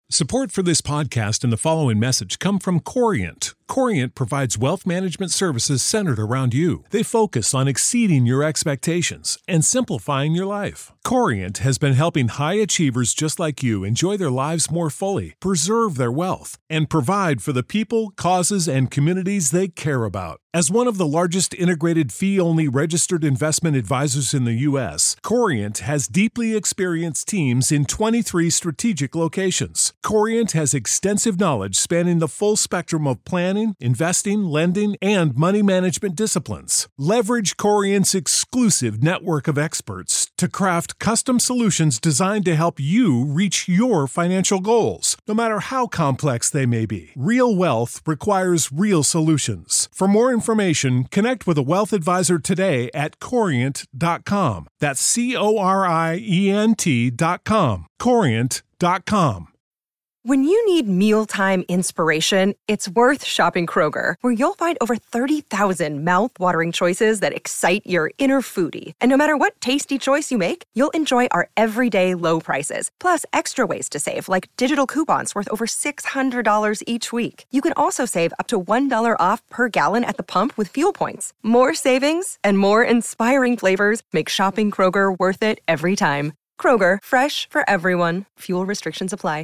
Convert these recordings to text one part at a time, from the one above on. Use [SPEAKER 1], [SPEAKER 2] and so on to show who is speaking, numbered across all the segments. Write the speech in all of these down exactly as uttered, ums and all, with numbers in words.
[SPEAKER 1] Support for this podcast and the following message come from Corient. Corient provides wealth management services centered around you. They focus on exceeding your expectations and simplifying your life. Corient has been helping high achievers just like you enjoy their lives more fully, preserve their wealth, and provide for the people, causes, and communities they care about. As one of the largest integrated fee-only registered investment advisors in the U S, Corient has deeply experienced teams in twenty-three strategic locations. Corient has extensive knowledge spanning the full spectrum of planning, investing, lending, and money management disciplines. Leverage Corient's exclusive network of experts to craft custom solutions designed to help you reach your financial goals, no matter how complex they may be. Real wealth requires real solutions. For more information, connect with a wealth advisor today at corient dot com. That's C O R I E N T dot com. corient dot com.
[SPEAKER 2] When you need mealtime inspiration, it's worth shopping Kroger, where you'll find over thirty thousand mouth-watering choices that excite your inner foodie. And no matter what tasty choice you make, you'll enjoy our everyday low prices, plus extra ways to save, like digital coupons worth over six hundred dollars each week. You can also save up to one dollar off per gallon at the pump with fuel points. More savings and more inspiring flavors make shopping Kroger worth it every time. Kroger, fresh for everyone. Fuel restrictions apply.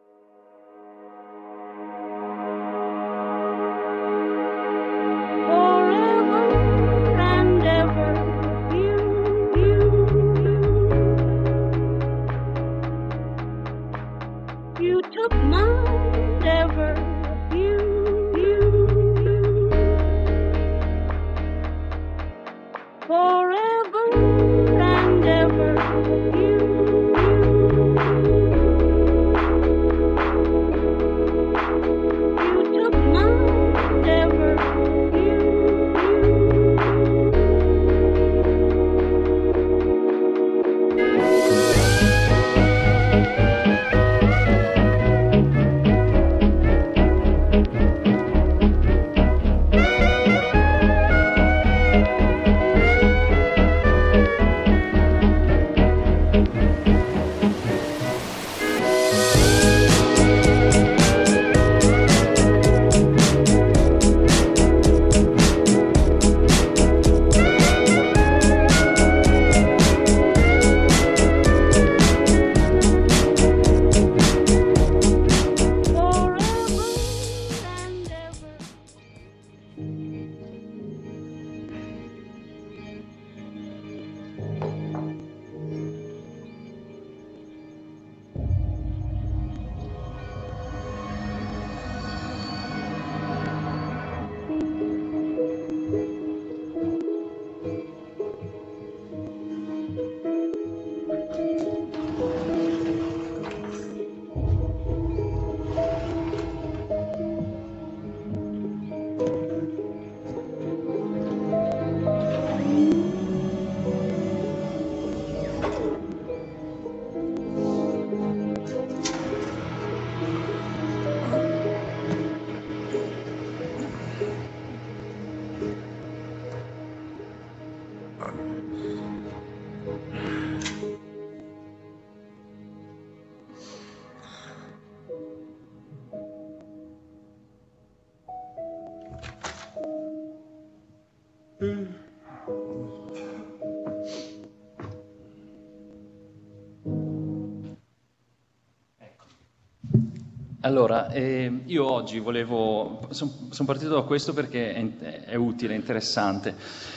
[SPEAKER 3] Allora, eh, io oggi volevo, sono son partito da questo perché è, è utile, è interessante.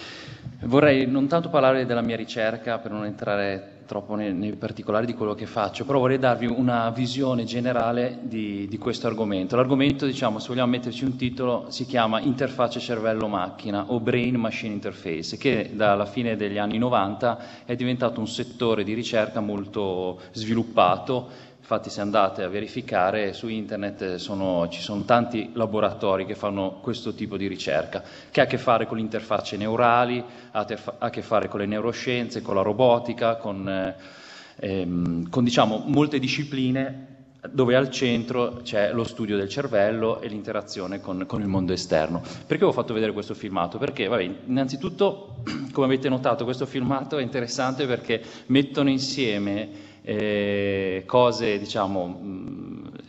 [SPEAKER 3] Vorrei non tanto parlare della mia ricerca, per non entrare troppo nei, nei particolari di quello che faccio, però vorrei darvi una visione generale di, di questo argomento. L'argomento, diciamo, se vogliamo metterci un titolo, si chiama Interfaccia cervello-macchina o Brain Machine Interface, che dalla fine degli anni novanta è diventato un settore di ricerca molto sviluppato. Infatti, se andate a verificare su internet sono, ci sono tanti laboratori che fanno questo tipo di ricerca, che ha a che fare con le interfacce neurali, ha a che fare con le neuroscienze, con la robotica, con, eh, ehm, con diciamo, molte discipline dove al centro c'è lo studio del cervello e l'interazione con, con il mondo esterno. Perché ho fatto vedere questo filmato? Perché, vabbè, innanzitutto, come avete notato, questo filmato è interessante perché mettono insieme Eh, cose, diciamo, mh,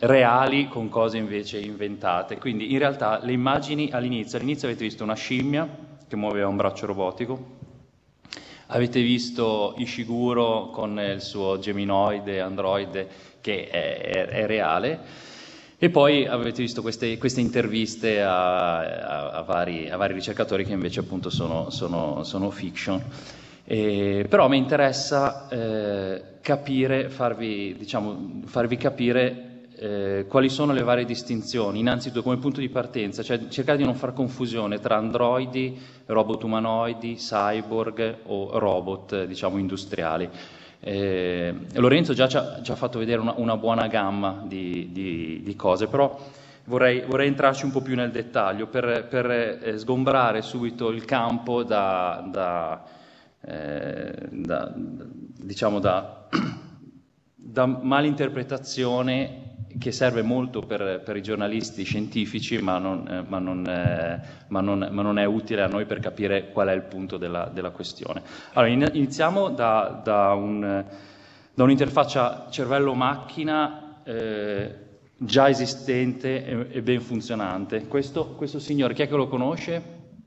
[SPEAKER 3] reali con cose invece inventate. Quindi in realtà le immagini all'inizio, all'inizio avete visto una scimmia che muoveva un braccio robotico, avete visto Ishiguro con il suo geminoide, androide, che è, è, è reale, e poi avete visto queste, queste interviste a, a, a, vari, a vari ricercatori che invece appunto sono, sono, sono fiction. Eh, però mi interessa eh, capire, farvi, diciamo, farvi capire eh, quali sono le varie distinzioni, innanzitutto come punto di partenza, cioè cercare di non far confusione tra androidi, robot umanoidi, cyborg o robot, diciamo, industriali. Eh, Lorenzo già ci ha, ci ha fatto vedere una, una buona gamma di, di, di cose, però vorrei, vorrei entrarci un po' più nel dettaglio per, per eh, sgombrare subito il campo da... da Eh, da, diciamo da, da malinterpretazione che serve molto per, per i giornalisti scientifici, ma non, eh, ma, non, eh, ma, non, ma non è utile a noi per capire qual è il punto della, della questione. Allora, in, iniziamo da, da, un, da un'interfaccia cervello-macchina eh, già esistente e, e ben funzionante. Questo, questo signore, chi è che lo conosce?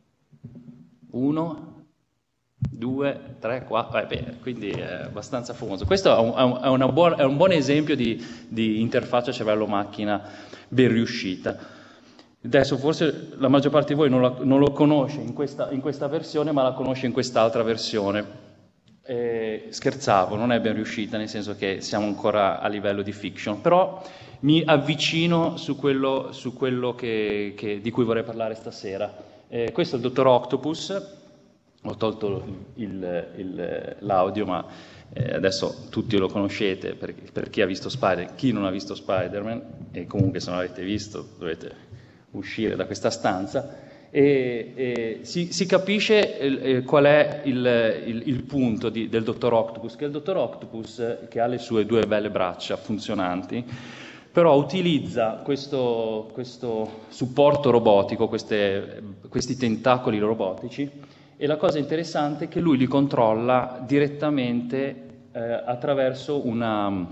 [SPEAKER 3] Uno? Due, tre, quattro, eh, beh, quindi è abbastanza famoso. Questo è un, è una buona, è un buon esempio di, di interfaccia cervello-macchina ben riuscita. Adesso forse la maggior parte di voi non, la, non lo conosce in questa, in questa versione, ma la conosce in quest'altra versione. Eh, scherzavo, non è ben riuscita, nel senso che siamo ancora a livello di fiction, però mi avvicino su quello, su quello che, che, di cui vorrei parlare stasera. Eh, questo è il dottor Octopus. Ho tolto il, il, l'audio, ma eh, adesso tutti lo conoscete per, per chi ha visto Spider-Man. Chi non ha visto Spider-Man, e comunque se non l'avete visto dovete uscire da questa stanza, e, e si, si capisce eh, qual è il, il, il punto di, del dottor Octopus, che il dottor Octopus, che ha le sue due belle braccia funzionanti, però utilizza questo, questo supporto robotico, queste, questi tentacoli robotici. E la cosa interessante è che lui li controlla direttamente eh, attraverso una,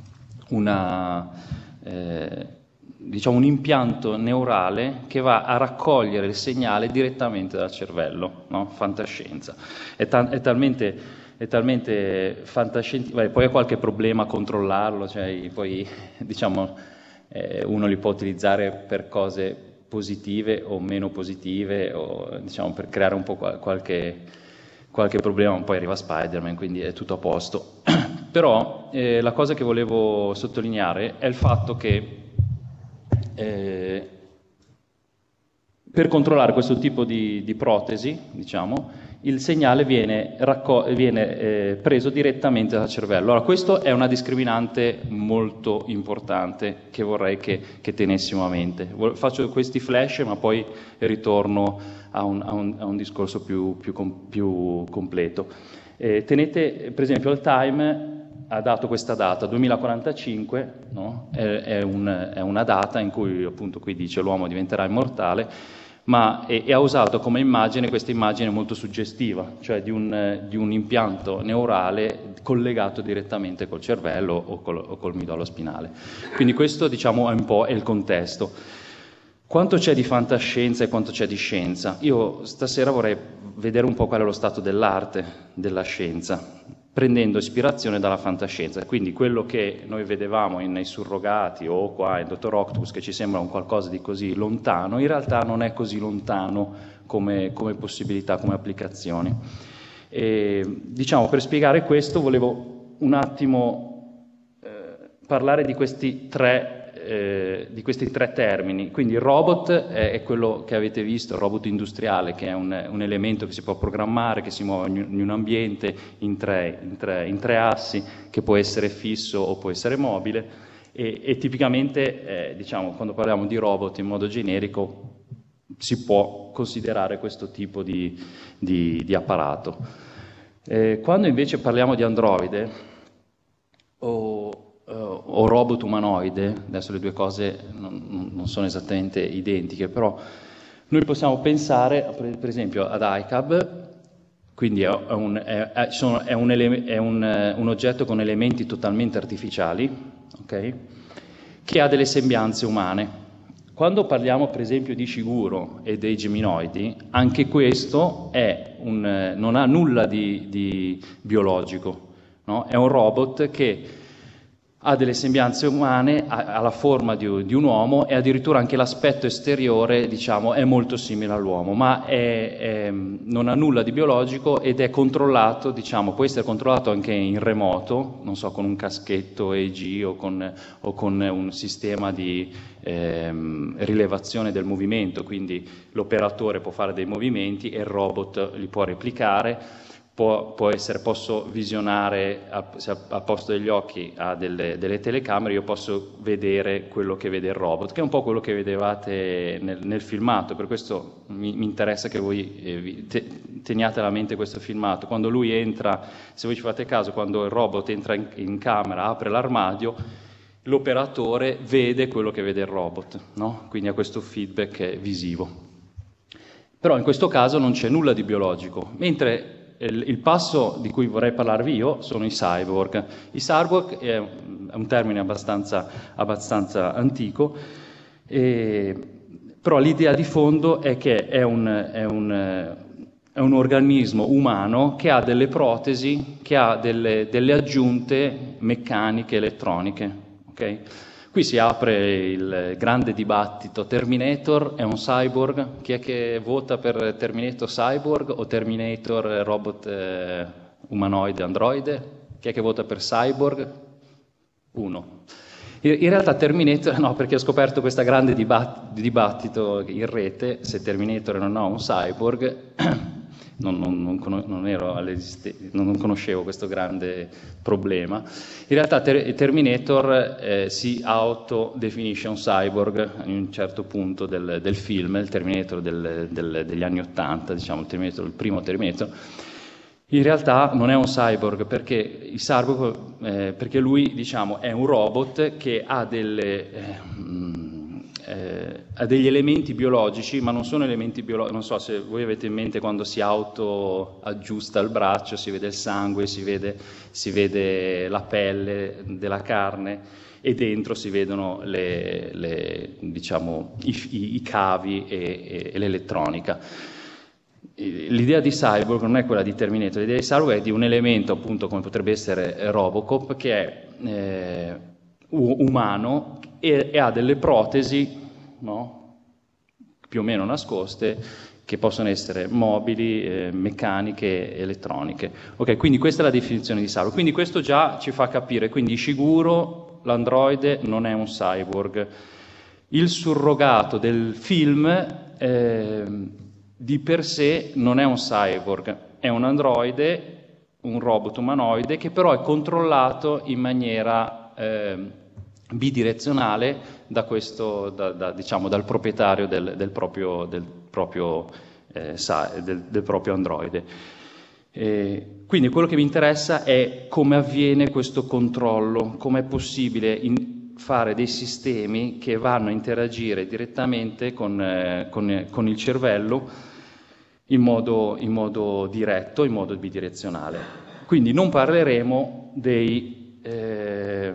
[SPEAKER 3] una, eh, diciamo un impianto neurale che va a raccogliere il segnale direttamente dal cervello, no? Fantascienza. È, ta- è talmente, è talmente fantascientifico, poi ha qualche problema a controllarlo, cioè poi diciamo eh, uno li può utilizzare per cose positive o meno positive, o diciamo per creare un po' qualche, qualche problema, poi arriva Spider-Man, quindi è tutto a posto. Però eh, la cosa che volevo sottolineare è il fatto che eh, per controllare questo tipo di, di protesi, diciamo, il segnale viene, racco- viene eh, preso direttamente dal cervello. Allora, questo è una discriminante molto importante che vorrei che, che tenessimo a mente. Faccio questi flash, ma poi ritorno a un, a un, a un discorso più, più, com- più completo. Eh, tenete, per esempio, il Time ha dato questa data, duemilaquarantacinque, no? è, è, un, è una data in cui, appunto, qui dice l'uomo diventerà immortale, ma e, e ha usato come immagine questa immagine molto suggestiva, cioè di un, di un impianto neurale collegato direttamente col cervello o col, o col midollo spinale. Quindi questo, diciamo, è un po' è il contesto. Quanto c'è di fantascienza e quanto c'è di scienza? Io stasera vorrei vedere un po' qual è lo stato dell'arte della scienza, prendendo ispirazione dalla fantascienza. Quindi quello che noi vedevamo in, nei surrogati o qua in dottor Octopus, che ci sembra un qualcosa di così lontano, in realtà non è così lontano come, come possibilità, come applicazioni. E, diciamo, per spiegare questo volevo un attimo eh, parlare di questi tre Eh, di questi tre termini. Quindi il robot è, è quello che avete visto, il robot industriale, che è un, un elemento che si può programmare, che si muove in, in un ambiente in tre, in, tre, in tre assi, che può essere fisso o può essere mobile, e, e tipicamente eh, diciamo, quando parliamo di robot in modo generico si può considerare questo tipo di, di, di apparato. Eh, quando invece parliamo di androide o o robot umanoide, adesso le due cose non, non sono esattamente identiche, però noi possiamo pensare per esempio ad I C A B, quindi è un, è, è, sono, è, un, ele- è un, un oggetto con elementi totalmente artificiali, ok? che ha delle sembianze umane. Quando parliamo per esempio di Shiguro e dei geminoidi, anche questo è un, non ha nulla di, di biologico, no? È un robot che ha delle sembianze umane, ha, ha la forma di, di un uomo e addirittura anche l'aspetto esteriore, diciamo, è molto simile all'uomo, ma è, è, non ha nulla di biologico ed è controllato, diciamo, può essere controllato anche in remoto, non so, con un caschetto E E G o con, o con un sistema di ehm, rilevazione del movimento, quindi l'operatore può fare dei movimenti e il robot li può replicare. Può, può essere, posso visionare, a, se al posto degli occhi ha delle, delle telecamere, io posso vedere quello che vede il robot, che è un po' quello che vedevate nel, nel filmato, per questo mi, mi interessa che voi eh, te, teniate alla mente questo filmato. Quando lui entra, se voi ci fate caso, quando il robot entra in, in camera, apre l'armadio, l'operatore vede quello che vede il robot, no? Quindi ha questo feedback visivo. Però in questo caso non c'è nulla di biologico, mentre il passo di cui vorrei parlarvi io sono i cyborg. I cyborg è un termine abbastanza, abbastanza antico, e, però l'idea di fondo è che è un, è, un, è un organismo umano che ha delle protesi, che ha delle, delle aggiunte meccaniche, elettroniche. Okay? Qui si apre il grande dibattito: Terminator è un cyborg? Chi è che vota per Terminator cyborg o Terminator robot eh, umanoide androide? Chi è che vota per cyborg? Uno. In, in realtà Terminator, no, perché ho scoperto questo grande dibat- dibattito in rete, se Terminator non ha un cyborg, non, non, non, con- non, ero non conoscevo questo grande problema. In realtà ter- Terminator eh, si autodefinisce un cyborg in un certo punto del, del film, il Terminator del, del, degli anni Ottanta, diciamo il, Terminator, il primo Terminator. In realtà non è un cyborg, perché il cyborg, eh, perché lui, diciamo, è un robot che ha delle eh, Eh, ha degli elementi biologici, ma non sono elementi biologici. Non so se voi avete in mente quando si auto aggiusta il braccio, si vede il sangue, si vede, si vede la pelle della carne e dentro si vedono le, le, diciamo, i, i, i cavi e, e, e l'elettronica. L'idea di cyborg non è quella di Terminator, l'idea di cyborg è di un elemento, appunto, come potrebbe essere Robocop, che è eh, umano e, e ha delle protesi, no? Più o meno nascoste, che possono essere mobili, eh, meccaniche, elettroniche. Ok, quindi questa è la definizione di cyborg. Quindi questo già ci fa capire, quindi Shiguro, l'androide, non è un cyborg. Il surrogato del film eh, di per sé non è un cyborg, è un androide, un robot umanoide, che però è controllato in maniera eh, bidirezionale da questo, da, da, diciamo, dal proprietario del, del proprio, del proprio, eh, sa, del, del proprio androide. E quindi quello che mi interessa è come avviene questo controllo, come è possibile in, fare dei sistemi che vanno a interagire direttamente con, eh, con, con il cervello in modo, in modo diretto, in modo bidirezionale. Quindi non parleremo dei, eh,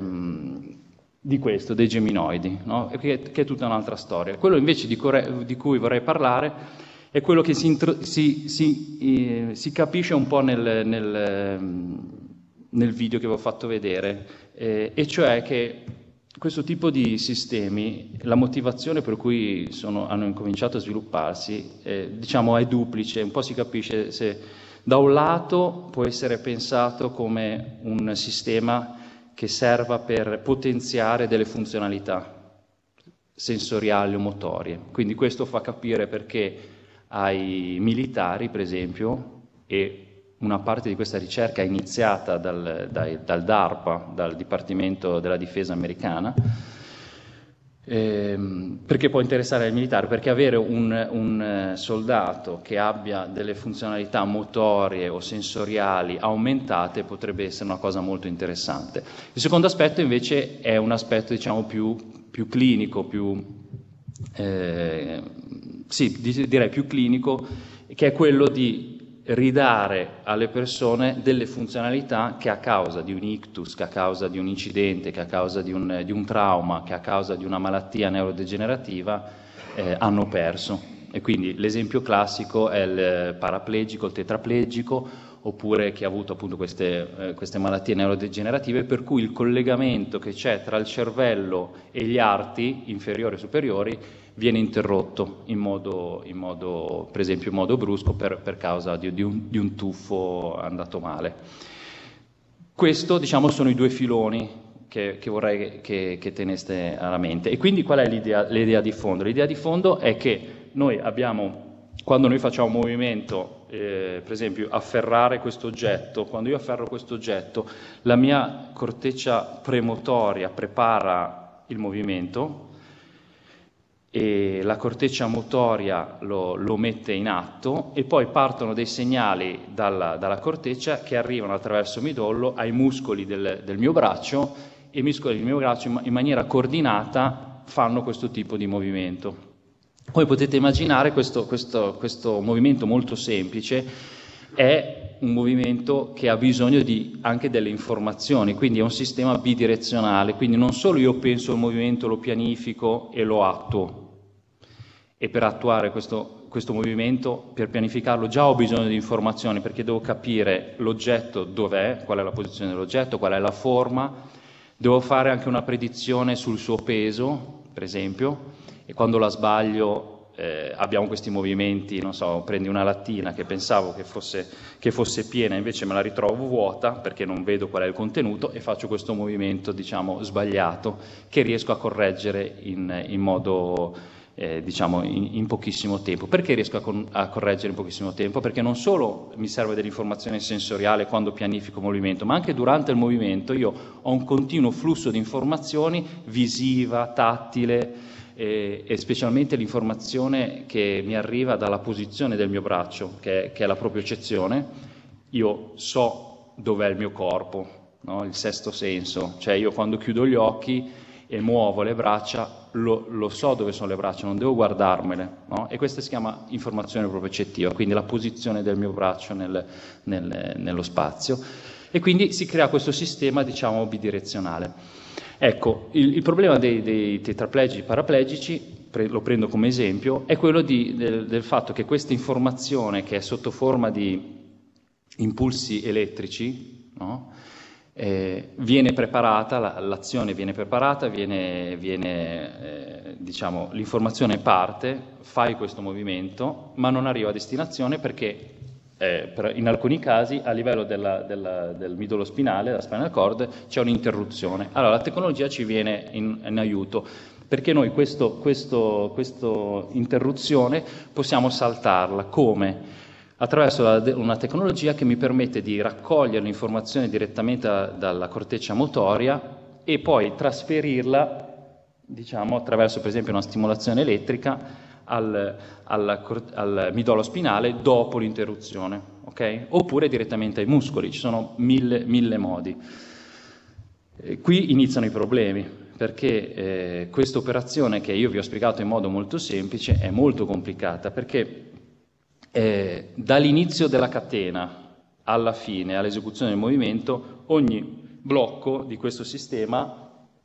[SPEAKER 3] di questo, dei geminoidi, no? che, che è tutta un'altra storia. Quello invece di, core- di cui vorrei parlare è quello che si, intro- si, si, eh, si capisce un po' nel, nel, nel video che vi ho fatto vedere, eh, e cioè che questo tipo di sistemi, la motivazione per cui sono, hanno incominciato a svilupparsi, eh, diciamo, è duplice. Un po' si capisce se da un lato può essere pensato come un sistema che serva per potenziare delle funzionalità sensoriali o motorie. Quindi questo fa capire perché ai militari, per esempio, e una parte di questa ricerca è iniziata dal, dal, dal DARPA, dal Dipartimento della Difesa americana, ehm, perché può interessare ai militari, perché avere un, un soldato che abbia delle funzionalità motorie o sensoriali aumentate potrebbe essere una cosa molto interessante. Il secondo aspetto invece è un aspetto, diciamo, più, più clinico, più, eh, sì, direi più clinico, che è quello di ridare alle persone delle funzionalità che a causa di un ictus, che a causa di un incidente, che a causa di un, di un trauma, che a causa di una malattia neurodegenerativa eh, hanno perso. E quindi l'esempio classico è il paraplegico, il tetraplegico, oppure chi ha avuto appunto queste, eh, queste malattie neurodegenerative, per cui il collegamento che c'è tra il cervello e gli arti inferiori e superiori viene interrotto in modo, in modo per esempio in modo brusco per, per causa di, di, un, di un tuffo andato male. Questo, diciamo, sono i due filoni che, che vorrei che, che teneste alla mente. E quindi qual è l'idea, l'idea di fondo? L'idea di fondo è che noi abbiamo, quando noi facciamo un movimento, eh, per esempio afferrare questo oggetto, quando io afferro questo oggetto, la mia corteccia premotoria prepara il movimento, e la corteccia motoria lo, lo mette in atto, e poi partono dei segnali dalla, dalla corteccia che arrivano attraverso il midollo ai muscoli del, del mio braccio, e i muscoli del mio braccio in, in maniera coordinata fanno questo tipo di movimento. Come potete immaginare, questo, questo, questo movimento molto semplice è un movimento che ha bisogno di, anche delle informazioni, quindi è un sistema bidirezionale, quindi non solo io penso al movimento, lo pianifico e lo attuo, e per attuare questo, questo movimento, per pianificarlo, già ho bisogno di informazioni, perché devo capire l'oggetto dov'è, qual è la posizione dell'oggetto, qual è la forma, devo fare anche una predizione sul suo peso, per esempio, e quando la sbaglio Eh, abbiamo questi movimenti, non so, prendi una lattina che pensavo che fosse, che fosse piena, invece me la ritrovo vuota perché non vedo qual è il contenuto, e faccio questo movimento, diciamo, sbagliato, che riesco a correggere in, in modo, eh, diciamo, in, in pochissimo tempo. Perché riesco a, con, a correggere in pochissimo tempo? Perché non solo mi serve dell'informazione sensoriale quando pianifico il movimento, ma anche durante il movimento io ho un continuo flusso di informazioni visiva, tattile, E, e specialmente l'informazione che mi arriva dalla posizione del mio braccio, che è, che è la propiocezione. Io so dov'è il mio corpo, no? Il sesto senso, cioè io quando chiudo gli occhi e muovo le braccia, lo, lo so dove sono le braccia, non devo guardarmele, no? E questa si chiama informazione propриocettiva, quindi la posizione del mio braccio nel, nel, nello spazio, e quindi si crea questo sistema, diciamo, bidirezionale. Ecco, il, il problema dei, dei tetraplegici paraplegici, pre, lo prendo come esempio, è quello di, del, del fatto che questa informazione, che è sotto forma di impulsi elettrici, no? eh, viene preparata, la, l'azione viene preparata, viene, viene eh, diciamo, l'informazione parte, fai questo movimento, ma non arriva a destinazione perché Eh, per, in alcuni casi a livello della, della, del midollo spinale, della spinal cord, c'è un'interruzione. Allora la tecnologia ci viene in, in aiuto, perché noi questo, questo, questo interruzione possiamo saltarla. Come? Attraverso la, una tecnologia che mi permette di raccogliere l'informazione direttamente da, dalla corteccia motoria e poi trasferirla, diciamo, attraverso per esempio una stimolazione elettrica Al, al, al midollo spinale dopo l'interruzione, okay? Oppure direttamente ai muscoli. Ci sono mille, mille modi. E qui iniziano i problemi, perché eh, questa operazione che io vi ho spiegato in modo molto semplice è molto complicata, perché eh, dall'inizio della catena alla fine, all'esecuzione del movimento, ogni blocco di questo sistema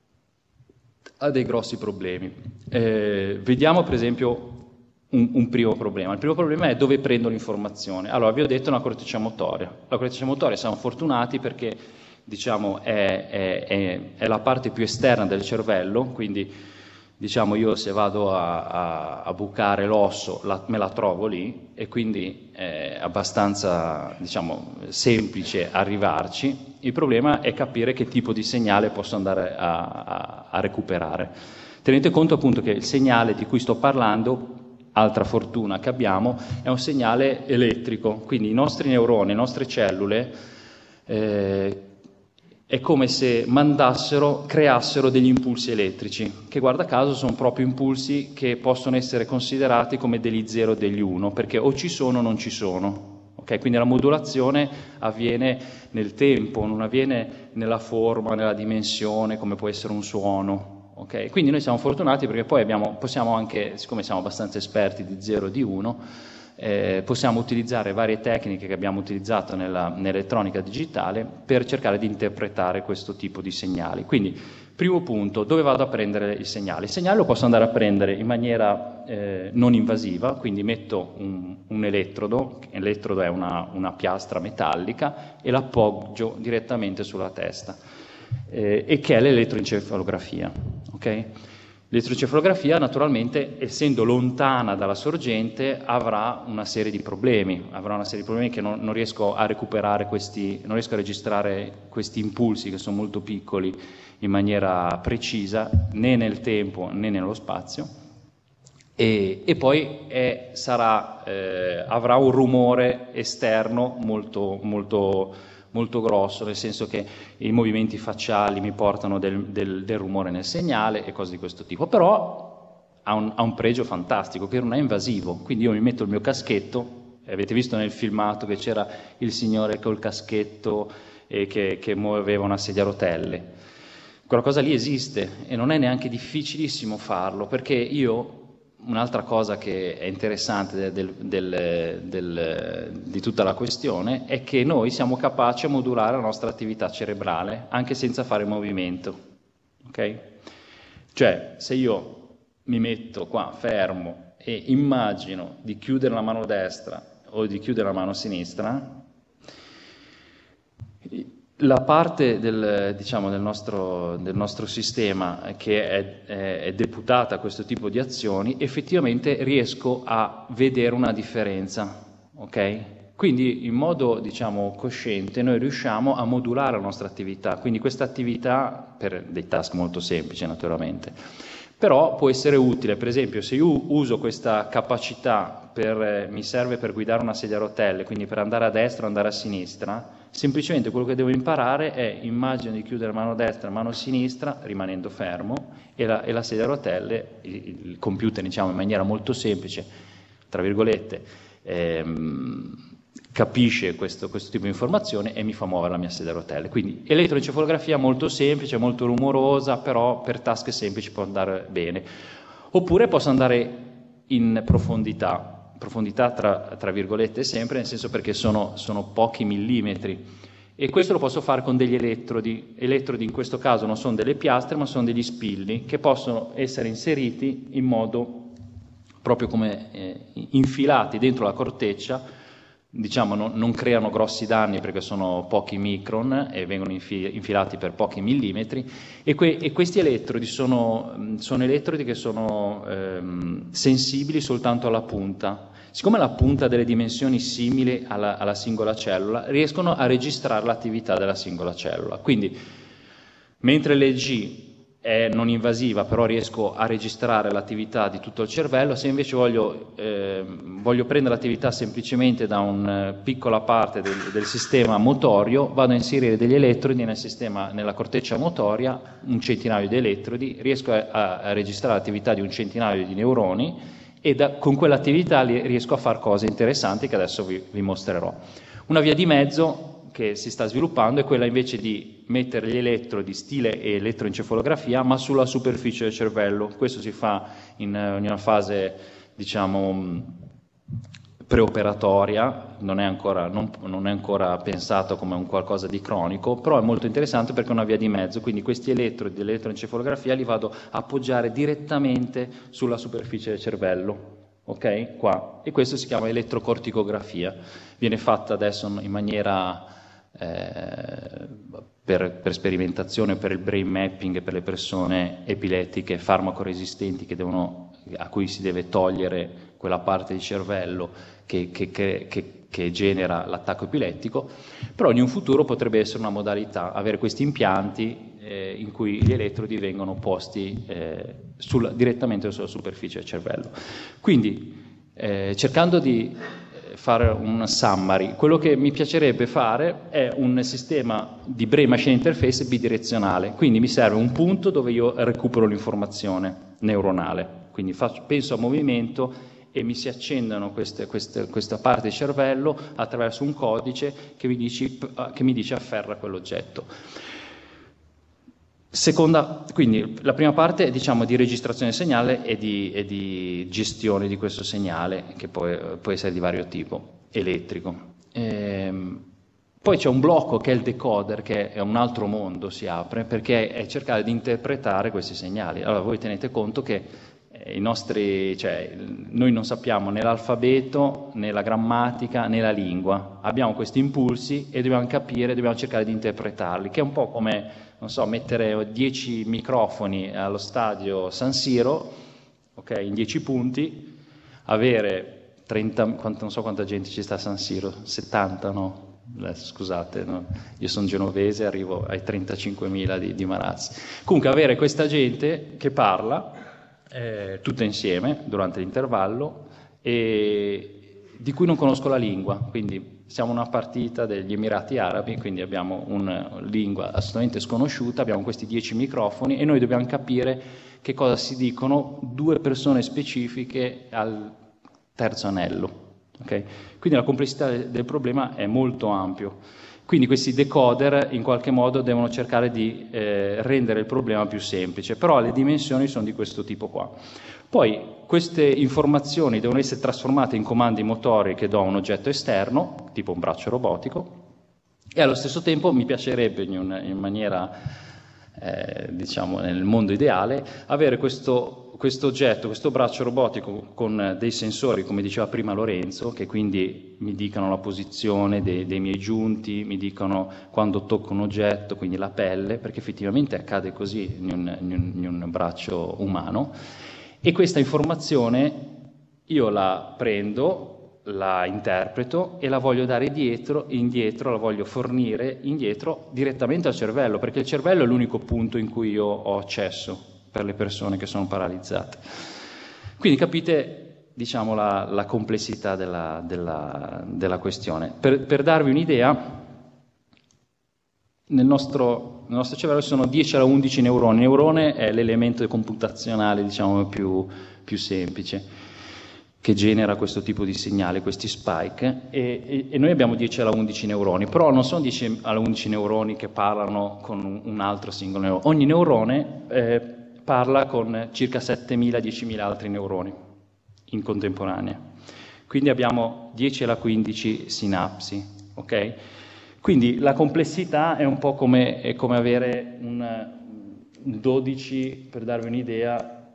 [SPEAKER 3] ha dei grossi problemi. Eh, vediamo per esempio un, un primo problema. Il primo problema è dove prendo l'informazione. Allora, vi ho detto una corteccia motoria. La corteccia motoria siamo fortunati perché, diciamo, è, è, è, è la parte più esterna del cervello, quindi diciamo io se vado a, a, a bucare l'osso la, me la trovo lì, e quindi è abbastanza, diciamo, semplice arrivarci. Il problema è capire che tipo di segnale posso andare a, a, a recuperare. Tenete conto appunto che il segnale di cui sto parlando, altra fortuna che abbiamo, è un segnale elettrico, quindi i nostri neuroni, le nostre cellule, eh, è come se mandassero, creassero degli impulsi elettrici, che guarda caso sono proprio impulsi che possono essere considerati come degli zero o degli uno, perché o ci sono o non ci sono. Okay? Quindi la modulazione avviene nel tempo, non avviene nella forma, nella dimensione, come può essere un suono. Okay? Quindi noi siamo fortunati perché poi abbiamo, possiamo anche, siccome siamo abbastanza esperti di zero e di uno, eh, possiamo utilizzare varie tecniche che abbiamo utilizzato nella, nell'elettronica digitale per cercare di interpretare questo tipo di segnali. Quindi, primo punto, dove vado a prendere il segnale? Il segnale lo posso andare a prendere in maniera eh, non invasiva, quindi metto un, un elettrodo, l'elettrodo è una, una piastra metallica, e l'appoggio direttamente sulla testa, eh, e che è l'elettroencefalografia. Okay? L'elettroencefalografia, naturalmente, essendo lontana dalla sorgente, avrà una serie di problemi, avrà una serie di problemi che non, non riesco a recuperare questi, non riesco a registrare questi impulsi che sono molto piccoli in maniera precisa, né nel tempo né nello spazio, e, e poi è, sarà, eh, avrà un rumore esterno molto, molto, molto grosso, nel senso che i movimenti facciali mi portano del, del, del rumore nel segnale e cose di questo tipo, però ha un, ha un pregio fantastico, che non è invasivo. Quindi io mi metto il mio caschetto, avete visto nel filmato che c'era il signore col caschetto e che, che muoveva una sedia a rotelle. Quella cosa lì esiste e non è neanche difficilissimo farlo, perché io, un'altra cosa che è interessante del, del, del, di tutta la questione è che noi siamo capaci a modulare la nostra attività cerebrale anche senza fare movimento, ok? Cioè, se io mi metto qua fermo e immagino di chiudere la mano destra o di chiudere la mano sinistra, la parte del, diciamo, del, nostro, del nostro sistema che è, è, è deputata a questo tipo di azioni, effettivamente riesco a vedere una differenza, ok? Quindi in modo, diciamo, cosciente noi riusciamo a modulare la nostra attività, quindi questa attività, per dei task molto semplici naturalmente, però può essere utile. Per esempio, se io uso questa capacità, per, mi serve per guidare una sedia a rotelle, quindi per andare a destra o andare a sinistra, semplicemente quello che devo imparare è immagino di chiudere mano destra, mano sinistra, rimanendo fermo, e la, e la sedia a rotelle, il, il computer, diciamo, in maniera molto semplice, tra virgolette, ehm, capisce questo, questo tipo di informazione e mi fa muovere la mia sedia a rotelle. Quindi elettroencefalografia molto semplice, molto rumorosa, però per task semplici può andare bene. Oppure posso andare in profondità, profondità tra, tra virgolette sempre, nel senso perché sono, sono pochi millimetri, e questo lo posso fare con degli elettrodi. Elettrodi in questo caso non sono delle piastre ma sono degli spilli che possono essere inseriti in modo proprio come eh, infilati dentro la corteccia, diciamo non, non creano grossi danni perché sono pochi micron e vengono infi, infilati per pochi millimetri, e, que, e questi elettrodi sono, sono elettrodi che sono ehm, sensibili soltanto alla punta. Siccome la punta ha delle dimensioni simili alla, alla singola cellula, riescono a registrare l'attività della singola cellula. Quindi, mentre l'E E G è non invasiva, però riesco a registrare l'attività di tutto il cervello, se invece voglio, eh, voglio prendere l'attività semplicemente da una piccola parte del, del sistema motorio, vado a inserire degli elettrodi nel sistema, nella corteccia motoria, un centinaio di elettrodi, riesco a, a registrare l'attività di un centinaio di neuroni, e da, con quell'attività riesco a fare cose interessanti che adesso vi, vi mostrerò. Una via di mezzo che si sta sviluppando è quella invece di mettere gli elettrodi stile elettroencefalografia ma sulla superficie del cervello. Questo si fa in, in una fase, diciamo, preoperatoria, non è ancora, non, non è ancora pensato come un qualcosa di cronico, però è molto interessante perché è una via di mezzo, quindi questi elettrodi dell'elettroencefalografia li vado a appoggiare direttamente sulla superficie del cervello, ok? Qua. E questo si chiama elettrocorticografia, viene fatta adesso in maniera eh, per, per sperimentazione, per il brain mapping, per le persone epilettiche, farmacoresistenti che devono, a cui si deve togliere quella parte di cervello che, che, che, che, che genera l'attacco epilettico, però in un futuro potrebbe essere una modalità, avere questi impianti eh, in cui gli elettrodi vengono posti eh, sul, direttamente sulla superficie del cervello. Quindi, eh, cercando di fare un summary, quello che mi piacerebbe fare è un sistema di brain machine interface bidirezionale, quindi mi serve un punto dove io recupero l'informazione neuronale, quindi faccio, penso a movimento e mi si accendono queste, queste, questa parte del cervello attraverso un codice che mi, dici, che mi dice afferra quell'oggetto. Seconda, quindi la prima parte è, diciamo, di registrazione del segnale e di, e di gestione di questo segnale, che poi può essere di vario tipo, elettrico. Ehm, poi c'è un blocco che è il decoder, che è un altro mondo, si apre, perché è cercare di interpretare questi segnali. Allora voi tenete conto che i nostri, cioè, noi non sappiamo né l'alfabeto, né la grammatica, né la lingua. Abbiamo questi impulsi e dobbiamo capire, dobbiamo cercare di interpretarli, che è un po' come, non so, mettere dieci microfoni allo stadio San Siro, ok, in dieci punti, avere trenta, non so quanta gente ci sta a San Siro, settanta, no? Scusate, no? Io sono genovese, arrivo ai trentacinquemila di, di Marazzi. Comunque avere questa gente che parla eh, tutta insieme durante l'intervallo e di cui non conosco la lingua, quindi siamo una partita degli Emirati Arabi, quindi abbiamo una lingua assolutamente sconosciuta, abbiamo questi dieci microfoni e noi dobbiamo capire che cosa si dicono due persone specifiche al terzo anello. Okay? Quindi la complessità del problema è molto ampio. Quindi questi decoder in qualche modo devono cercare di eh, rendere il problema più semplice, però le dimensioni sono di questo tipo qua. Poi queste informazioni devono essere trasformate in comandi motori che do a un oggetto esterno, tipo un braccio robotico, e allo stesso tempo mi piacerebbe in, una, in maniera, eh, diciamo, nel mondo ideale, avere questo questo oggetto, questo braccio robotico con dei sensori, come diceva prima Lorenzo, che quindi mi dicano la posizione dei, dei miei giunti, mi dicono quando tocco un oggetto, quindi la pelle, perché effettivamente accade così in un, in un, in un braccio umano, e questa informazione io la prendo, la interpreto e la voglio dare dietro, indietro, la voglio fornire indietro direttamente al cervello, perché il cervello è l'unico punto in cui io ho accesso per le persone che sono paralizzate. Quindi capite, diciamo, la, la complessità della, della, della questione. Per, per darvi un'idea, nel nostro, nel nostro cervello sono dieci alla undici neuroni. Il neurone è l'elemento computazionale, diciamo, più, più semplice, che genera questo tipo di segnale, questi spike, e, e, e noi abbiamo dieci alla undici neuroni, però non sono dieci alla undici neuroni che parlano con un, un altro singolo neurone. Ogni neurone eh, parla con circa settemila diecimila altri neuroni in contemporanea. Quindi abbiamo dieci alla quindici sinapsi, ok? Quindi la complessità è un po' come, è come avere un, un dodici, per darvi un'idea,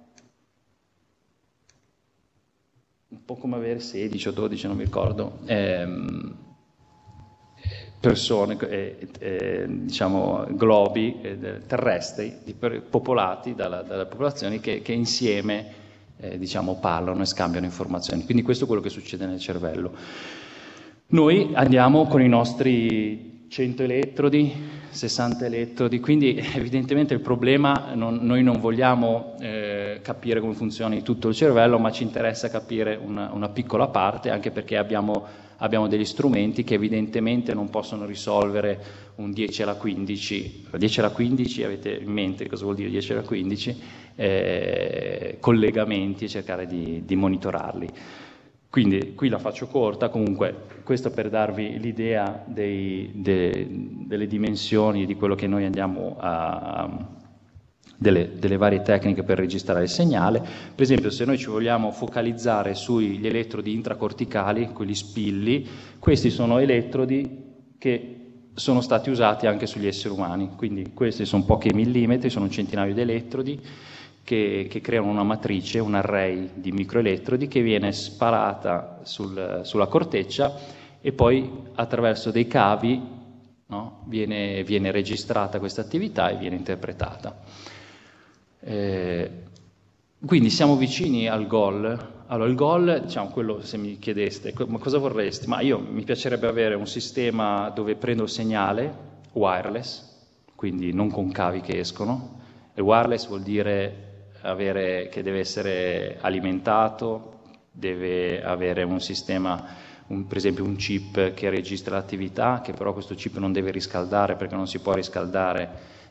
[SPEAKER 3] un po' come avere sedici o dodici, non mi ricordo, ehm, persone, eh, eh, diciamo globi eh, terrestri di, per, popolati dalla, dalle popolazioni che, che insieme eh, diciamo parlano e scambiano informazioni. Quindi questo è quello che succede nel cervello. Noi andiamo con i nostri cento elettrodi, sessanta elettrodi, quindi evidentemente il problema, non, noi non vogliamo eh, capire come funziona tutto il cervello, ma ci interessa capire una, una piccola parte, anche perché abbiamo abbiamo degli strumenti che evidentemente non possono risolvere un dieci alla quindici, dieci alla quindici avete in mente cosa vuol dire dieci alla quindici, eh, collegamenti e cercare di, di monitorarli. Quindi qui la faccio corta, comunque questo per darvi l'idea dei, de, delle dimensioni di quello che noi andiamo a... Delle, delle varie tecniche per registrare il segnale. Per esempio, se noi ci vogliamo focalizzare sugli elettrodi intracorticali, quelli spilli, questi sono elettrodi che sono stati usati anche sugli esseri umani, quindi questi sono pochi millimetri, sono un centinaio di elettrodi che, che creano una matrice, un array di microelettrodi che viene sparata sul, sulla corteccia e poi attraverso dei cavi, no, viene, viene registrata questa attività e viene interpretata. Eh, quindi siamo vicini al goal. Allora il goal, diciamo, quello, se mi chiedeste ma cosa vorresti, ma io mi piacerebbe avere un sistema dove prendo il segnale wireless, quindi non con cavi che escono. Il wireless vuol dire avere, che deve essere alimentato, deve avere un sistema, un, per esempio un chip che registra l'attività, che però questo chip non deve riscaldare perché non si può riscaldare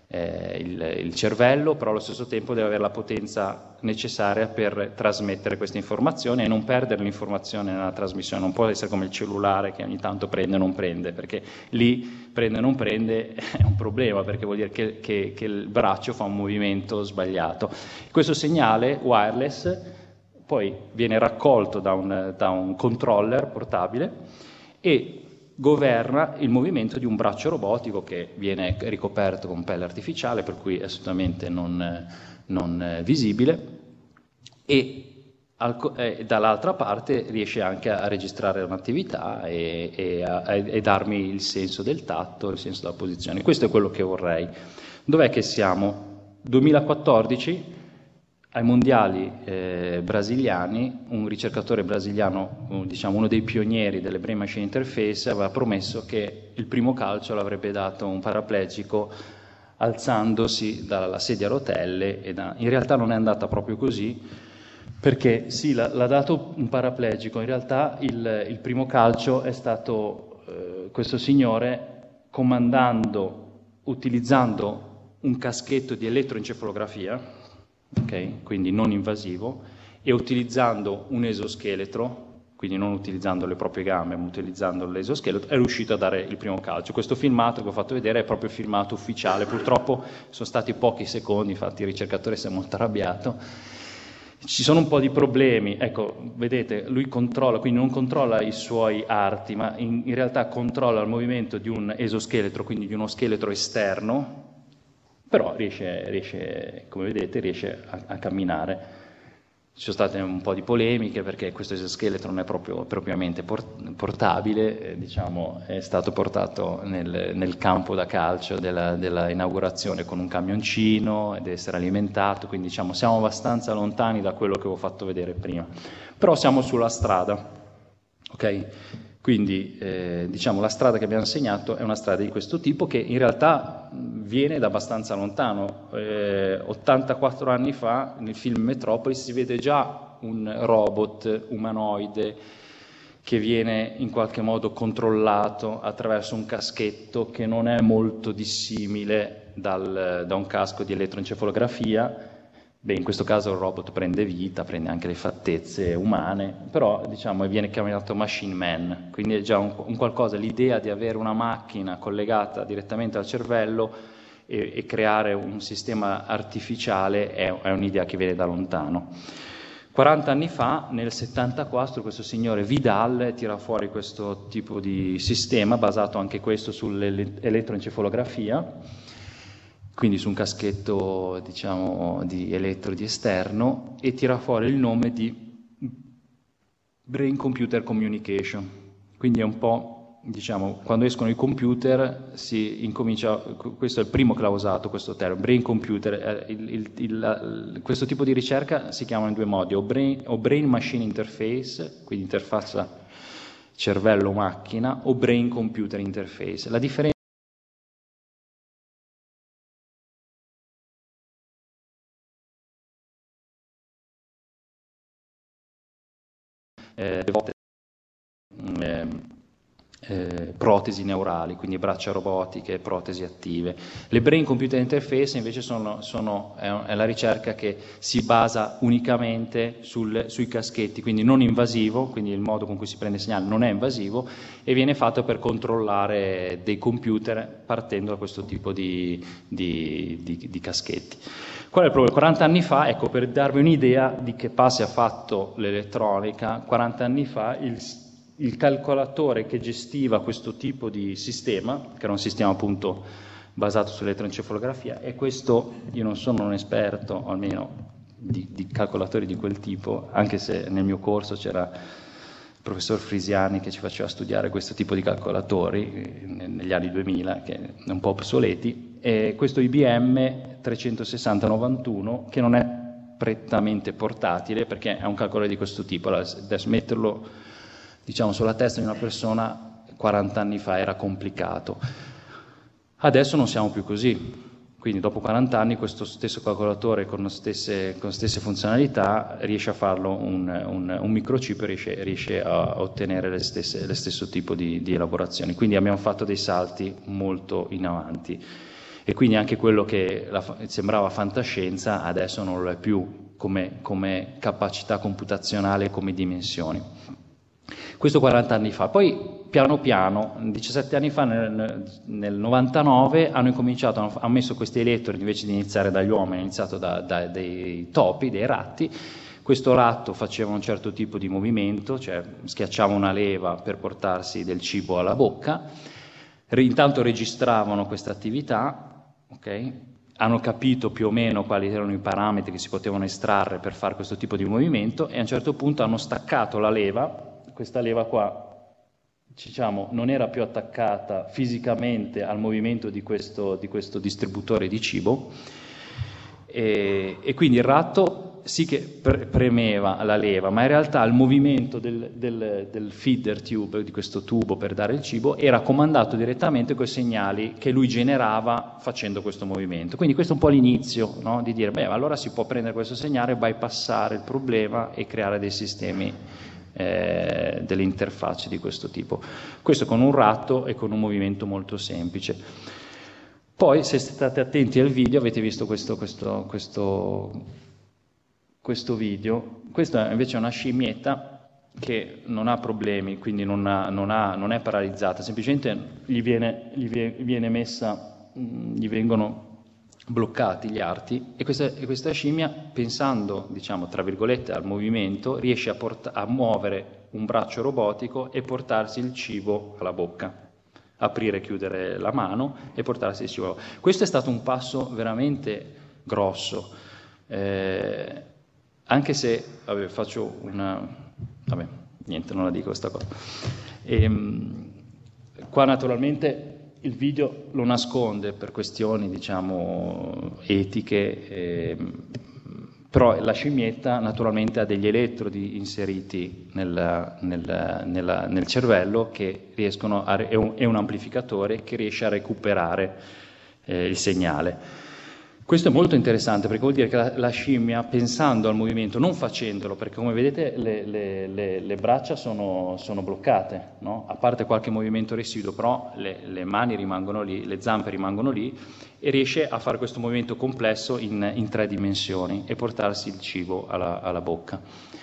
[SPEAKER 3] eh, il, il cervello, però allo stesso tempo deve avere la potenza necessaria per trasmettere queste informazioni e non perdere l'informazione nella trasmissione. Non può essere come il cellulare che ogni tanto prende o non prende, perché lì prende o non prende è un problema, perché vuol dire che, che, che il braccio fa un movimento sbagliato. Questo segnale wireless poi viene raccolto da un, da un controller portabile e governa il movimento di un braccio robotico che viene ricoperto con pelle artificiale, per cui è assolutamente non, non visibile, e, al, e dall'altra parte riesce anche a registrare un'attività e, e, a, e darmi il senso del tatto, il senso della posizione. Questo è quello che vorrei. Dov'è che siamo? duemilaquattordici, ai mondiali eh, brasiliani, un ricercatore brasiliano, diciamo uno dei pionieri delle Brain Machine Interface, aveva promesso che il primo calcio l'avrebbe dato un paraplegico alzandosi dalla sedia a rotelle, e da... in realtà non è andata proprio così, perché sì, l'ha, l'ha dato un paraplegico, in realtà il, il primo calcio è stato eh, questo signore comandando, utilizzando un caschetto di elettroencefalografia, okay, quindi non invasivo, e utilizzando un esoscheletro, quindi non utilizzando le proprie gambe ma utilizzando l'esoscheletro, è riuscito a dare il primo calcio. Questo filmato che ho fatto vedere è proprio filmato ufficiale, purtroppo sono stati pochi secondi, infatti il ricercatore si è molto arrabbiato. Ci sono un po' di problemi, ecco, vedete, lui controlla, quindi non controlla i suoi arti, ma in, in realtà controlla il movimento di un esoscheletro, quindi di uno scheletro esterno, però riesce, riesce, come vedete, riesce a, a camminare. Ci sono state un po' di polemiche perché questo esoscheletro non è proprio propriamente port- portabile, eh, diciamo, è stato portato nel, nel campo da calcio della, della inaugurazione con un camioncino e deve essere alimentato, quindi diciamo siamo abbastanza lontani da quello che avevo fatto vedere prima. Però siamo sulla strada, ok? Quindi eh, diciamo la strada che abbiamo segnato è una strada di questo tipo che in realtà viene da abbastanza lontano. Eh, ottantaquattro anni fa nel film Metropolis si vede già un robot umanoide che viene in qualche modo controllato attraverso un caschetto che non è molto dissimile dal, da un casco di elettroencefalografia. Beh, in questo caso il robot prende vita, prende anche le fattezze umane, però diciamo viene chiamato Machine Man, quindi è già un, un qualcosa, l'idea di avere una macchina collegata direttamente al cervello e, e creare un sistema artificiale è, è un'idea che viene da lontano. quaranta anni fa, nel settantaquattro, questo signore Vidal tira fuori questo tipo di sistema, basato anche questo sull'elettroencefalografia, quindi su un caschetto, diciamo, di elettrodi esterno, e tira fuori il nome di Brain Computer Communication. Quindi è un po', diciamo, quando escono i computer si incomincia, questo è il primo che l'ha usato questo termine, Brain Computer. Il, il, il, questo tipo di ricerca si chiama in due modi, o Brain, o brain Machine Interface, quindi interfaccia cervello-macchina, o Brain Computer Interface. La differenza Eh, volte, eh, eh, protesi neurali, quindi braccia robotiche, protesi attive. Le Brain Computer Interface invece sono, sono, è, è la ricerca che si basa unicamente sul, sui caschetti, quindi non invasivo, quindi il modo con cui si prende il segnale non è invasivo, e viene fatto per controllare dei computer partendo da questo tipo di, di, di, di caschetti. Qual è il problema? quaranta anni fa, ecco, per darvi un'idea di che passi ha fatto l'elettronica, quaranta anni fa il, il calcolatore che gestiva questo tipo di sistema, che era un sistema appunto basato sull'elettroencefalografia, e questo, io non sono un esperto, o almeno di, di calcolatori di quel tipo, anche se nel mio corso c'era il professor Frisiani che ci faceva studiare questo tipo di calcolatori negli anni duemila, che è un po' obsoleti. E questo I B M trecentosessanta novantuno, che non è prettamente portatile perché è un calcolatore di questo tipo. Allora, adesso metterlo, diciamo, sulla testa di una persona quaranta anni fa era complicato. Adesso non siamo più così, quindi dopo quaranta anni questo stesso calcolatore con le stesse, con le stesse funzionalità riesce a farlo un, un, un microchip, riesce, riesce a ottenere le stesse, lo stesso tipo di, di elaborazioni. Quindi abbiamo fatto dei salti molto in avanti. e quindi anche quello che la, sembrava fantascienza adesso non lo è più come, come capacità computazionale, come dimensioni. Questo quaranta anni fa. Poi piano piano, diciassette anni fa, nel, nel novantanove, hanno incominciato, hanno, hanno messo questi elettrodi, invece di iniziare dagli uomini, hanno iniziato da, da, dei topi, dei ratti. Questo ratto faceva un certo tipo di movimento, cioè schiacciava una leva per portarsi del cibo alla bocca. Intanto registravano questa attività, ok? Hanno capito più o meno quali erano i parametri che si potevano estrarre per fare questo tipo di movimento e a un certo punto hanno staccato la leva. Questa leva qua, diciamo, non era più attaccata fisicamente al movimento di questo, di questo distributore di cibo e, e quindi il ratto sì che pre- premeva la leva, ma in realtà il movimento del, del, del feeder tube, di questo tubo per dare il cibo, era comandato direttamente con i segnali che lui generava facendo questo movimento. Quindi questo è un po' l'inizio, no? Di dire, beh, allora si può prendere questo segnale, bypassare il problema e creare dei sistemi Eh, delle interfacce di questo tipo. Questo con un ratto e con un movimento molto semplice. Poi, se state attenti al video, avete visto questo, questo, questo, questo video. Questa invece è una scimmietta che non ha problemi, quindi non, ha, non, ha, non è paralizzata, semplicemente gli viene, gli viene messa, gli vengono bloccati gli arti e questa, e questa scimmia, pensando, diciamo, tra virgolette, al movimento, riesce a, porta- a muovere un braccio robotico e portarsi il cibo alla bocca, aprire e chiudere la mano e portarsi il cibo. Questo è stato un passo veramente grosso, eh, anche se, vabbè, faccio una... vabbè, niente, non la dico questa cosa. E, qua naturalmente il video lo nasconde per questioni, diciamo, etiche, eh, però la scimmietta naturalmente ha degli elettrodi inseriti nel, nel, nella, nel cervello che riescono a, è, un, è un amplificatore che riesce a recuperare eh, il segnale. Questo è molto interessante perché vuol dire che la, la scimmia, pensando al movimento, non facendolo, perché come vedete le, le, le, le braccia sono, sono bloccate, no? A parte qualche movimento residuo, però le, le mani rimangono lì, le zampe rimangono lì e riesce a fare questo movimento complesso in, in tre dimensioni e portarsi il cibo alla, alla bocca.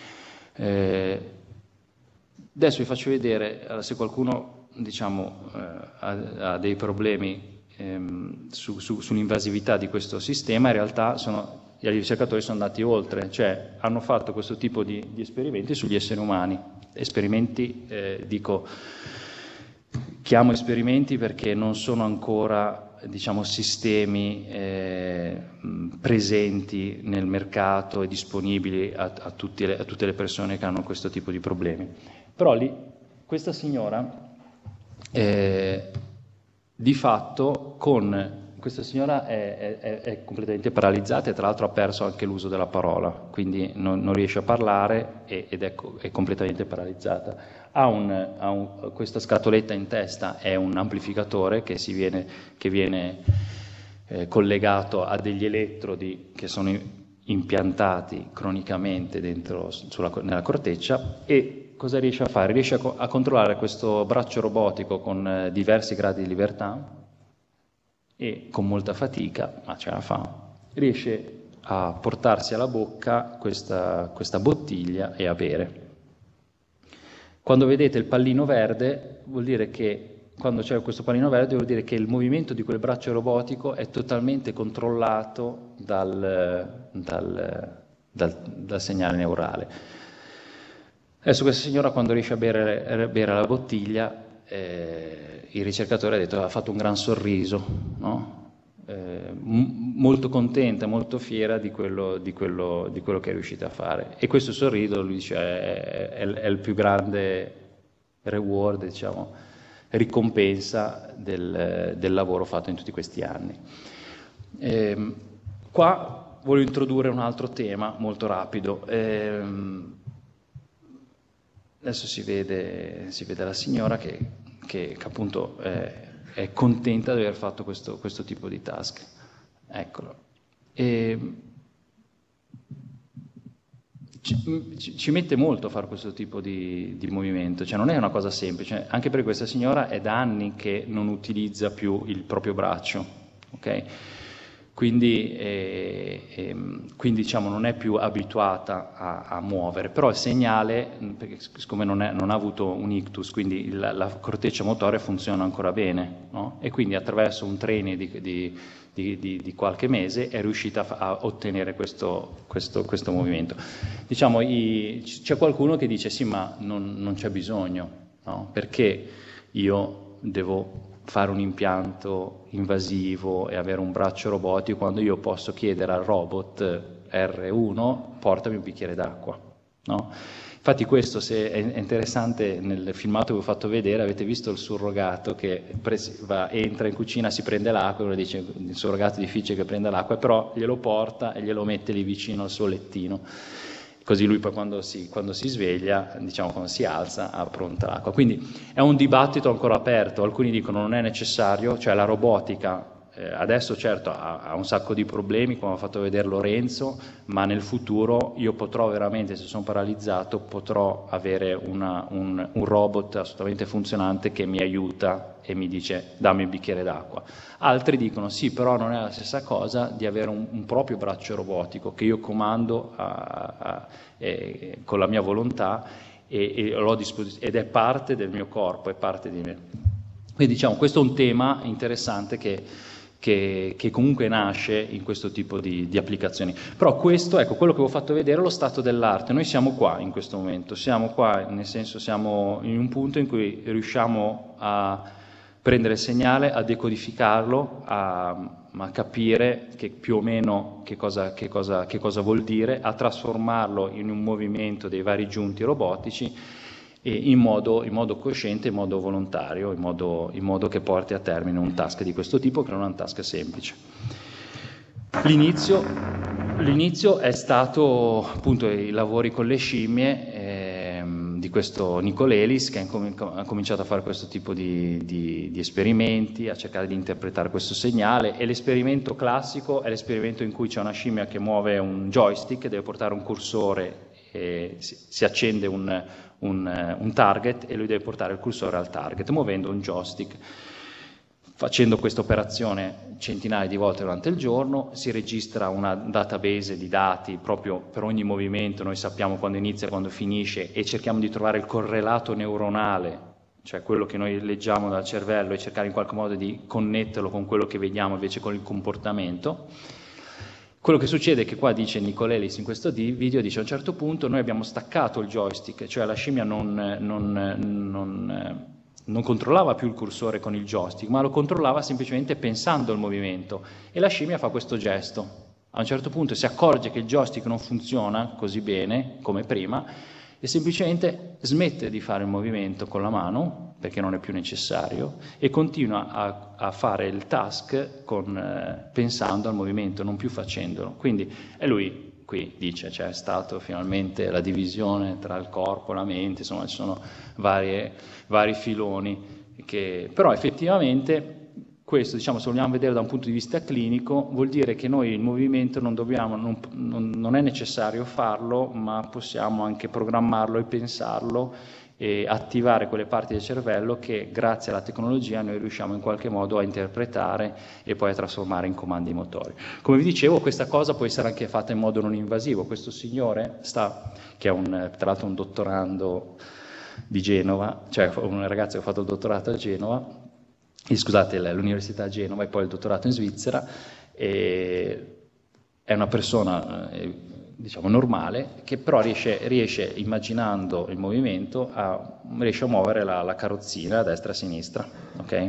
[SPEAKER 3] Eh, adesso vi faccio vedere, se qualcuno, diciamo, eh, ha, ha dei problemi Su, su, sull'invasività di questo sistema, in realtà sono, gli ricercatori sono andati oltre, cioè hanno fatto questo tipo di, di esperimenti sugli esseri umani, esperimenti, eh, dico, chiamo esperimenti perché non sono ancora, diciamo, sistemi eh, presenti nel mercato e disponibili a, a, tutti le, a tutte le persone che hanno questo tipo di problemi. Però lì, questa signora eh, di fatto, con questa signora è, è, è completamente paralizzata e tra l'altro ha perso anche l'uso della parola, quindi non, non riesce a parlare e, ed è, è completamente paralizzata. Ha, un, ha un, questa scatoletta in testa, è un amplificatore che, si viene, che viene eh, collegato a degli elettrodi che sono impiantati cronicamente dentro, sulla, nella corteccia e cosa riesce a fare? Riesce a, co- a controllare questo braccio robotico con eh, diversi gradi di libertà e con molta fatica, ma ce la fa, riesce a portarsi alla bocca questa, questa bottiglia e a bere. Quando vedete il pallino verde, vuol dire che, quando c'è questo pallino verde, vuol dire che il movimento di quel braccio robotico è totalmente controllato dal, dal, dal, dal segnale neurale. Adesso questa signora, quando riesce a bere, a bere la bottiglia, eh, il ricercatore ha detto ha fatto un gran sorriso, no? eh, m- molto contenta, molto fiera di quello, di, quello, di quello che è riuscita a fare. E questo sorriso, lui dice, è, è, è il più grande reward, diciamo, ricompensa del, del lavoro fatto in tutti questi anni. Eh, qua voglio introdurre un altro tema molto rapido. Eh, Adesso si vede, si vede la signora che, che, che appunto è, è contenta di aver fatto questo, questo tipo di task. Eccolo. E ci, ci mette molto a fare questo tipo di, di movimento, cioè non è una cosa semplice, anche perché questa signora è da anni che non utilizza più il proprio braccio, ok? ok? Quindi, eh, eh, quindi diciamo, non è più abituata a, a muovere, però il segnale, perché siccome non, è, non ha avuto un ictus, quindi il, la corteccia motoria funziona ancora bene, no? E quindi attraverso un training di, di, di, di, di qualche mese è riuscita a, a ottenere questo, questo, questo movimento. Diciamo, i, c'è qualcuno che dice sì, ma non, non c'è bisogno, no? Perché io devo fare un impianto invasivo e avere un braccio robotico quando io posso chiedere al robot erre uno portami un bicchiere d'acqua, no? Infatti questo, se è interessante, nel filmato che vi ho fatto vedere avete visto il surrogato che va, entra in cucina, si prende l'acqua e uno dice il surrogato è difficile che prenda l'acqua, però glielo porta e glielo mette lì vicino al suo lettino. Così lui poi quando si, quando si sveglia, diciamo quando si alza, ha pronta l'acqua. Quindi è un dibattito ancora aperto, alcuni dicono non è necessario, cioè la robotica eh, adesso certo ha, ha un sacco di problemi, come ha fatto vedere Lorenzo, ma nel futuro io potrò veramente, se sono paralizzato, potrò avere una, un, un robot assolutamente funzionante che mi aiuta e mi dice dammi un bicchiere d'acqua. Altri dicono sì, però non è la stessa cosa di avere un, un proprio braccio robotico che io comando a, a, eh, con la mia volontà e, e l'ho a disposizione ed è parte del mio corpo, è parte di me. Quindi diciamo questo è un tema interessante che, che, che comunque nasce in questo tipo di, di applicazioni. Però questo, ecco, quello che vi ho fatto vedere è lo stato dell'arte. Noi siamo qua in questo momento, siamo qua, nel senso siamo in un punto in cui riusciamo a prendere il segnale, a decodificarlo, a, a capire che più o meno che cosa, che, cosa, che cosa vuol dire, a trasformarlo in un movimento dei vari giunti robotici e in modo, in modo cosciente, in modo volontario, in modo, in modo che porti a termine un task di questo tipo, che non è un task semplice. L'inizio, l'inizio è stato appunto i lavori con le scimmie, eh, di questo Nicolelis che ha cominciato a fare questo tipo di, di, di esperimenti, a cercare di interpretare questo segnale, e l'esperimento classico è l'esperimento in cui c'è una scimmia che muove un joystick, deve portare un cursore, e si, si accende un, un, un target e lui deve portare il cursore al target muovendo un joystick. Facendo questa operazione centinaia di volte durante il giorno, si registra una database di dati proprio per ogni movimento, noi sappiamo quando inizia e quando finisce e cerchiamo di trovare il correlato neuronale, cioè quello che noi leggiamo dal cervello, e cercare in qualche modo di connetterlo con quello che vediamo invece con il comportamento. Quello che succede è che qua dice Nicolelis in questo video, dice a un certo punto noi abbiamo staccato il joystick, cioè la scimmia non... non, non non controllava più il cursore con il joystick, ma lo controllava semplicemente pensando al movimento, e la scimmia fa questo gesto. A un certo punto si accorge che il joystick non funziona così bene come prima e semplicemente smette di fare il movimento con la mano, perché non è più necessario, e continua a, a fare il task con, eh, pensando al movimento, non più facendolo. Quindi è lui qui dice, c'è stata finalmente la divisione tra il corpo e la mente, insomma ci sono varie, vari filoni, che, però effettivamente questo, diciamo, se vogliamo vedere da un punto di vista clinico, vuol dire che noi il movimento non dobbiamo, non, non, non è necessario farlo, ma possiamo anche programmarlo e pensarlo e attivare quelle parti del cervello che grazie alla tecnologia noi riusciamo in qualche modo a interpretare e poi a trasformare in comandi motori. Come vi dicevo, questa cosa può essere anche fatta in modo non invasivo. Questo signore sta, che è un, tra l'altro un dottorando di Genova, cioè un ragazzo che ha fatto il dottorato a Genova, eh, scusate, l'università a Genova e poi il dottorato in Svizzera, e è una persona eh, diciamo normale, che però riesce, riesce immaginando il movimento, a, riesce a muovere la, la carrozzina a destra e a sinistra, ok?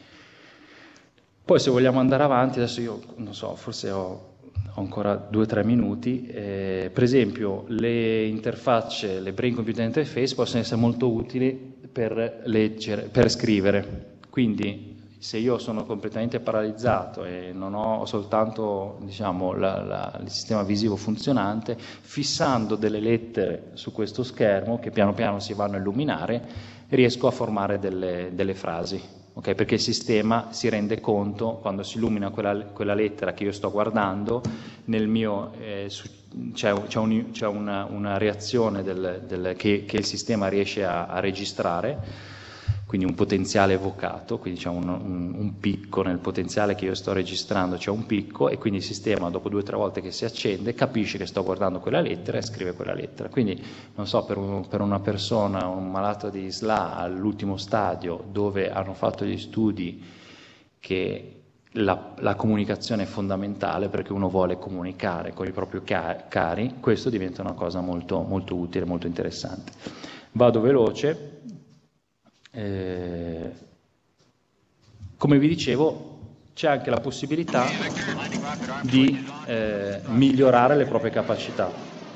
[SPEAKER 3] Poi se vogliamo andare avanti, adesso io non so, forse ho, ho ancora due o tre minuti, eh, per esempio le interfacce, le brain computer interface possono essere molto utili per leggere, per scrivere, quindi se io sono completamente paralizzato e non ho soltanto, diciamo, la, la, il sistema visivo funzionante, fissando delle lettere su questo schermo che piano piano si vanno a illuminare, riesco a formare delle, delle frasi, okay? Perché il sistema si rende conto, quando si illumina quella, quella lettera che io sto guardando, nel mio, eh, su, c'è, c'è, un, c'è una, una reazione del, del, che, che il sistema riesce a, a registrare. quindi un potenziale evocato, quindi c'è un, un, un picco nel potenziale che io sto registrando, c'è un picco e quindi il sistema dopo due o tre volte che si accende capisce che sto guardando quella lettera e scrive quella lettera. Quindi non so, per, un, per una persona, un malato di S L A all'ultimo stadio dove hanno fatto gli studi che la, la comunicazione è fondamentale perché uno vuole comunicare con i propri cari, questo diventa una cosa molto, molto utile, molto interessante. Vado veloce. Eh, come vi dicevo, c'è anche la possibilità di eh, migliorare le proprie capacità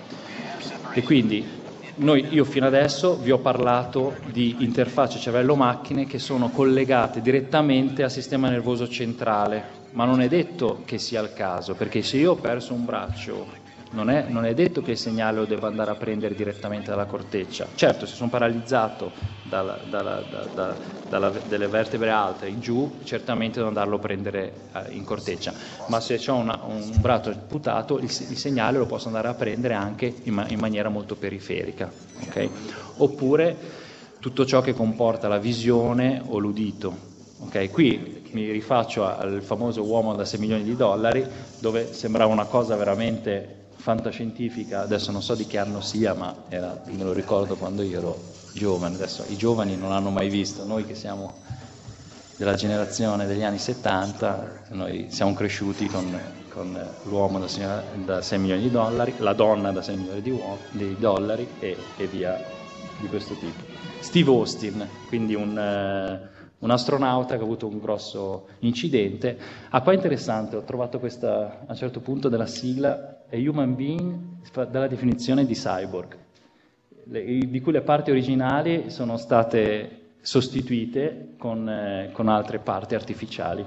[SPEAKER 3] e quindi noi, io fino adesso vi ho parlato di interfacce cervello-macchine che sono collegate direttamente al sistema nervoso centrale, ma non è detto che sia il caso, perché se io ho perso un braccio Non è, non è detto che il segnale lo devo andare a prendere direttamente dalla corteccia. Certo, se sono paralizzato dalla, dalla, da, da, dalla, dalle vertebre alte in giù, certamente devo andarlo a prendere eh, in corteccia, ma se ho una, un braccio amputato, il, il segnale lo posso andare a prendere anche in, ma, in maniera molto periferica. Okay? Oppure tutto ciò che comporta la visione o l'udito. Okay? Qui mi rifaccio al famoso uomo da sei milioni di dollari, dove sembrava una cosa veramente fantascientifica, adesso non so di che anno sia, ma era, me lo ricordo quando io ero giovane, adesso i giovani non l'hanno mai visto, noi che siamo della generazione degli anni settanta, noi siamo cresciuti con, con l'uomo da, signora, da sei milioni di dollari, la donna da sei milioni di, uomo, di dollari e, e via di questo tipo. Steve Austin, quindi un... un astronauta che ha avuto un grosso incidente. Ah, qua è interessante, ho trovato questa, a un certo punto della sigla, a human being, dalla definizione di cyborg, le, di cui le parti originali sono state sostituite con, eh, con altre parti artificiali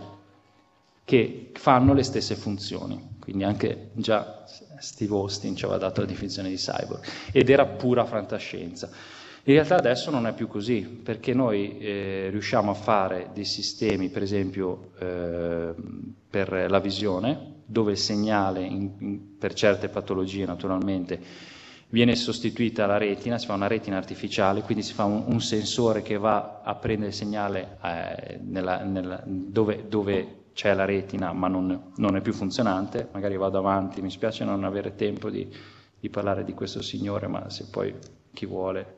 [SPEAKER 3] che fanno le stesse funzioni. Quindi anche già Steve Austin ci aveva dato la definizione di cyborg, ed era pura fantascienza. In realtà adesso non è più così, perché noi eh, riusciamo a fare dei sistemi, per esempio eh, per la visione, dove il segnale, in, in, per certe patologie naturalmente, viene sostituita la retina, si fa una retina artificiale, quindi si fa un, un sensore che va a prendere il segnale eh, nella, nella, dove, dove c'è la retina ma non, non è più funzionante. Magari vado avanti, mi spiace non avere tempo di, di parlare di questo signore, ma se poi chi vuole...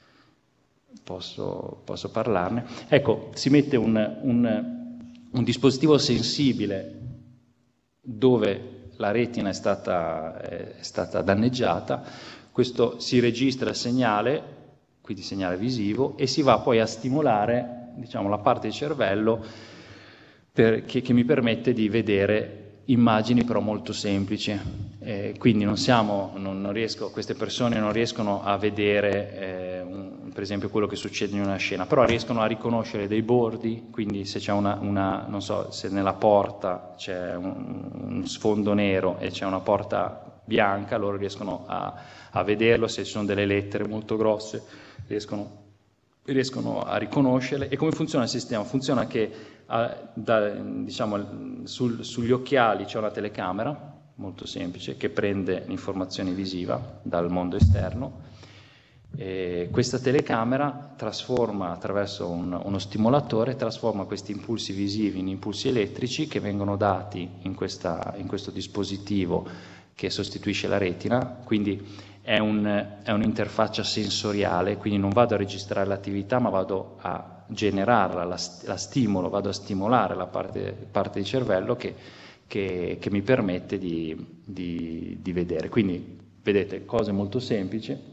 [SPEAKER 3] Posso, posso parlarne. Ecco, si mette un, un, un dispositivo sensibile dove la retina è stata, è stata danneggiata, questo si registra il segnale, quindi segnale visivo, e si va poi a stimolare, diciamo, la parte del cervello per, che, che mi permette di vedere immagini però molto semplici. Eh, quindi non siamo, non, non riesco, queste persone non riescono a vedere eh, un, per esempio quello che succede in una scena, però riescono a riconoscere dei bordi, quindi se c'è una, una non so, se nella porta c'è un, un sfondo nero e c'è una porta bianca, loro riescono a, a vederlo, se ci sono delle lettere molto grosse riescono, riescono a riconoscerle. E come funziona il sistema? Funziona che a, da, diciamo, sul, sugli occhiali c'è una telecamera molto semplice che prende l'informazione visiva dal mondo esterno. E questa telecamera trasforma attraverso un, uno stimolatore, trasforma questi impulsi visivi in impulsi elettrici che vengono dati in, questa, in questo dispositivo che sostituisce la retina, quindi è, un, è un'interfaccia sensoriale, quindi non vado a registrare l'attività ma vado a generarla, la, la stimolo, vado a stimolare la parte, parte del cervello che, che, che mi permette di, di, di vedere. Quindi vedete, cose molto semplici.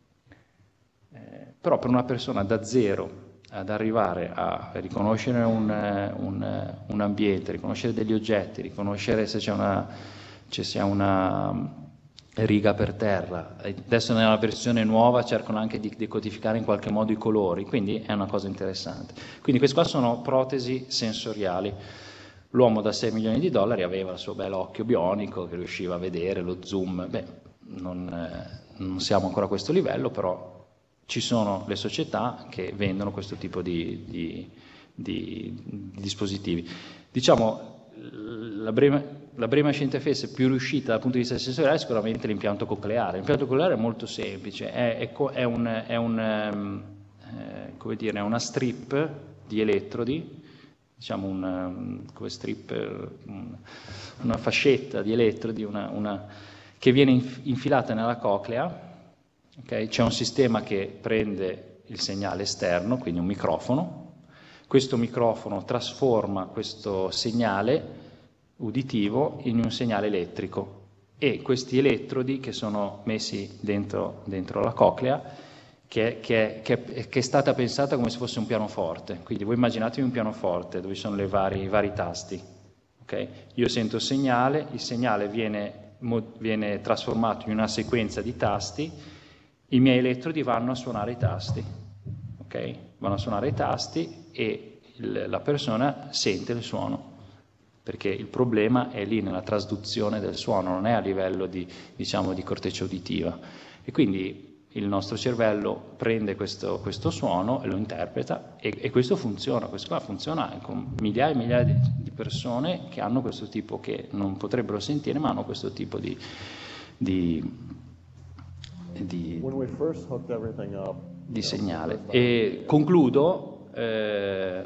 [SPEAKER 3] Però per una persona da zero ad arrivare a riconoscere un, un, un ambiente, riconoscere degli oggetti, riconoscere se c'è una, se c'è una riga per terra, adesso nella versione nuova cercano anche di decodificare in qualche modo i colori, quindi è una cosa interessante. Quindi queste qua sono protesi sensoriali. L'uomo da sei milioni di dollari aveva il suo bel occhio bionico che riusciva a vedere lo zoom. Beh, non, eh, non siamo ancora a questo livello, però ci sono le società che vendono questo tipo di, di, di, di dispositivi. Diciamo, la brainmachine interface più riuscita dal punto di vista sensoriale è sicuramente l'impianto cocleare. L'impianto cocleare è molto semplice, è, è, è, un, è, un, eh, come dire, una strip di elettrodi, diciamo una, come strip, un, una fascetta di elettrodi, una, una, che viene infilata nella coclea. Okay? C'è un sistema che prende il segnale esterno, quindi un microfono. Questo microfono trasforma questo segnale uditivo in un segnale elettrico e questi elettrodi che sono messi dentro, dentro la coclea, che, che, che, che è stata pensata come se fosse un pianoforte. Quindi voi immaginatevi un pianoforte dove ci sono le vari, i vari tasti. Okay? Io sento il segnale, il segnale viene, viene trasformato in una sequenza di tasti, i miei elettrodi vanno a suonare i tasti. Okay? Vanno a suonare i tasti e il, la persona sente il suono, perché il problema è lì nella trasduzione del suono, non è a livello di, diciamo, di corteccia uditiva. E quindi il nostro cervello prende questo, questo suono e lo interpreta e, e questo funziona, questo qua funziona con migliaia e migliaia di, di persone che hanno questo tipo, che non potrebbero sentire ma hanno questo tipo di, di, di, di segnale. E concludo, eh,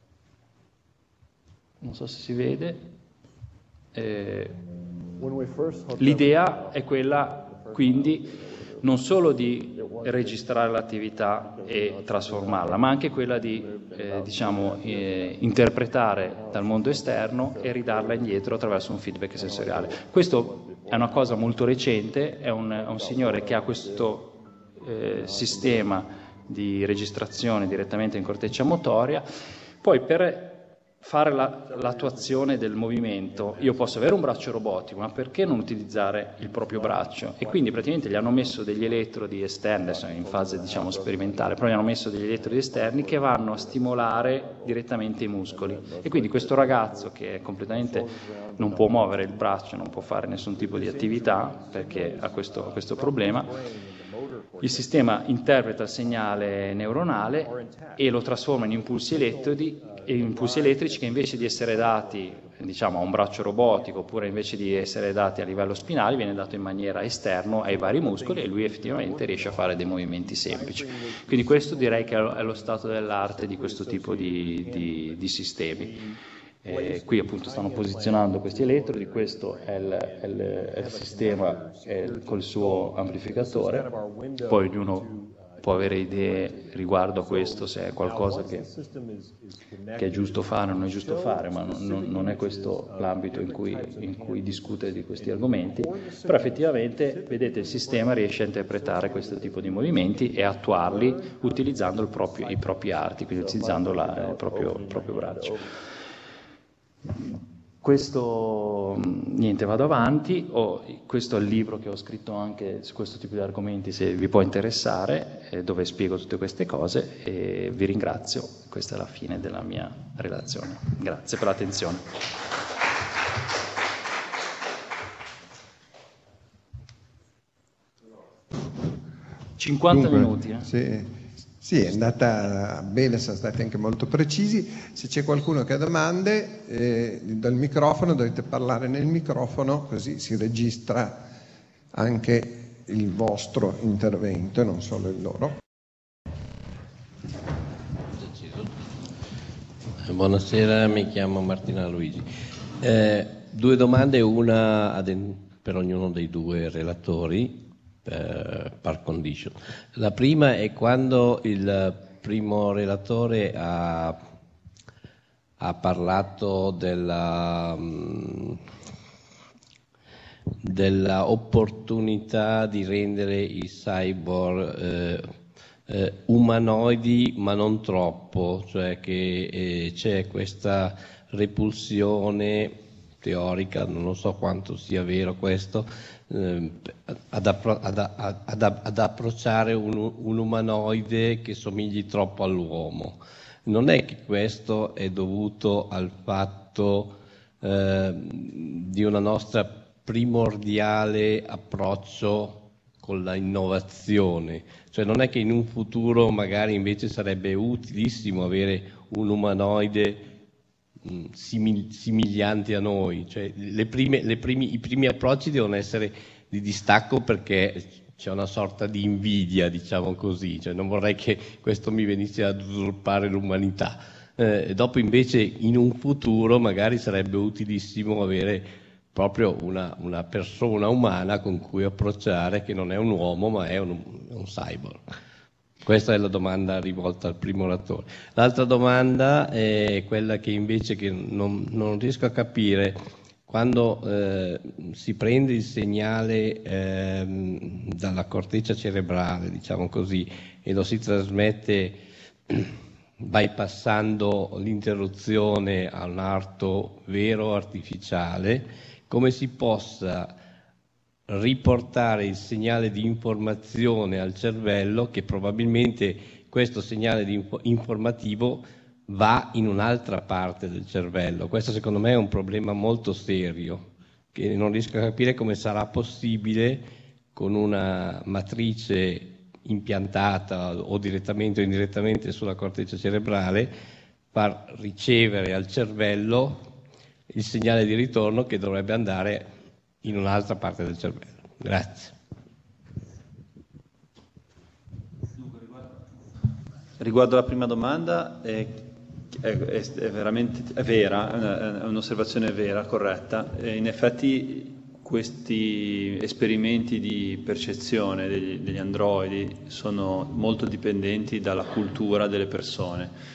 [SPEAKER 3] non so se si vede, eh, l'idea è quella quindi non solo di registrare l'attività e trasformarla, ma anche quella di eh, diciamo, eh, interpretare dal mondo esterno e ridarla indietro attraverso un feedback sensoriale. Questo è una cosa molto recente, è un, è un signore che ha questo eh, sistema di registrazione direttamente in corteccia motoria. Poi per fare la, l'attuazione del movimento, io posso avere un braccio robotico, ma perché non utilizzare il proprio braccio? E quindi praticamente gli hanno messo degli elettrodi esterni, sono in fase diciamo sperimentale, però gli hanno messo degli elettrodi esterni che vanno a stimolare direttamente i muscoli. E quindi questo ragazzo che è completamente non può muovere il braccio, non può fare nessun tipo di attività perché ha questo, questo problema, il sistema interpreta il segnale neuronale e lo trasforma in impulsi elettrodi e impulsi elettrici che invece di essere dati diciamo a un braccio robotico oppure invece di essere dati a livello spinale viene dato in maniera esterna ai vari muscoli e lui effettivamente riesce a fare dei movimenti semplici. Quindi questo direi che è lo stato dell'arte di questo tipo di, di, di sistemi. Eh, qui appunto stanno posizionando questi elettrodi, questo è il, è il, è il sistema è il, col suo amplificatore, poi ognuno può avere idee riguardo a questo, se è qualcosa che, che è giusto fare o non è giusto fare, ma non, non è questo l'ambito in cui, in cui discutere di questi argomenti, però effettivamente vedete il sistema riesce a interpretare questo tipo di movimenti e attuarli utilizzando il proprio, i propri arti, quindi utilizzando la, il, proprio, il proprio braccio. Questo, niente, vado avanti, oh, questo è il libro che ho scritto anche su questo tipo di argomenti, se vi può interessare, eh, dove spiego tutte queste cose e vi ringrazio, questa è la fine della mia relazione. Grazie per l'attenzione. cinquanta
[SPEAKER 4] Dunque,
[SPEAKER 3] minuti. Eh?
[SPEAKER 4] Sì. Sì, è andata bene, sono stati anche molto precisi. Se c'è qualcuno che ha domande, eh, dal microfono dovete parlare nel microfono, così si registra anche il vostro intervento e non solo il loro.
[SPEAKER 5] Buonasera, mi chiamo Martina Luigi. Eh, due domande, una ad, per ognuno dei due relatori. Par condition. La prima è quando il primo relatore ha, ha parlato della, della opportunità di rendere i cyborg eh, eh, umanoidi ma non troppo, cioè che eh, c'è questa repulsione teorica, non lo so quanto sia vero questo, Ad, appro- ad, ad, ad approcciare un, un umanoide che somigli troppo all'uomo. Non è che questo è dovuto al fatto eh, di una nostra primordiale approccio con la innovazione, cioè non è che in un futuro magari invece sarebbe utilissimo avere un umanoide Simil- simiglianti a noi, cioè le prime, le primi, i primi approcci devono essere di distacco perché c'è una sorta di invidia, diciamo così, cioè non vorrei che questo mi venisse ad usurpare l'umanità. Eh, dopo invece in un futuro magari sarebbe utilissimo avere proprio una, una persona umana con cui approcciare, che non è un uomo ma è un, un cyborg. Questa è la domanda rivolta al primo oratore. L'altra domanda è quella che invece che non, non riesco a capire. Quando eh, si prende il segnale eh, dalla corteccia cerebrale, diciamo così, e lo si trasmette bypassando l'interruzione a un arto vero artificiale, come si possa riportare il segnale di informazione al cervello, che probabilmente questo segnale di info- informativo va in un'altra parte del cervello. Questo secondo me è un problema molto serio, che non riesco a capire come sarà possibile con una matrice impiantata o direttamente o indirettamente sulla corteccia cerebrale far ricevere al cervello il segnale di ritorno che dovrebbe andare in un'altra parte del cervello. Grazie.
[SPEAKER 6] Riguardo alla prima domanda, è, è, è veramente è vera, è un'osservazione vera, corretta. E in effetti questi esperimenti di percezione degli, degli androidi sono molto dipendenti dalla cultura delle persone.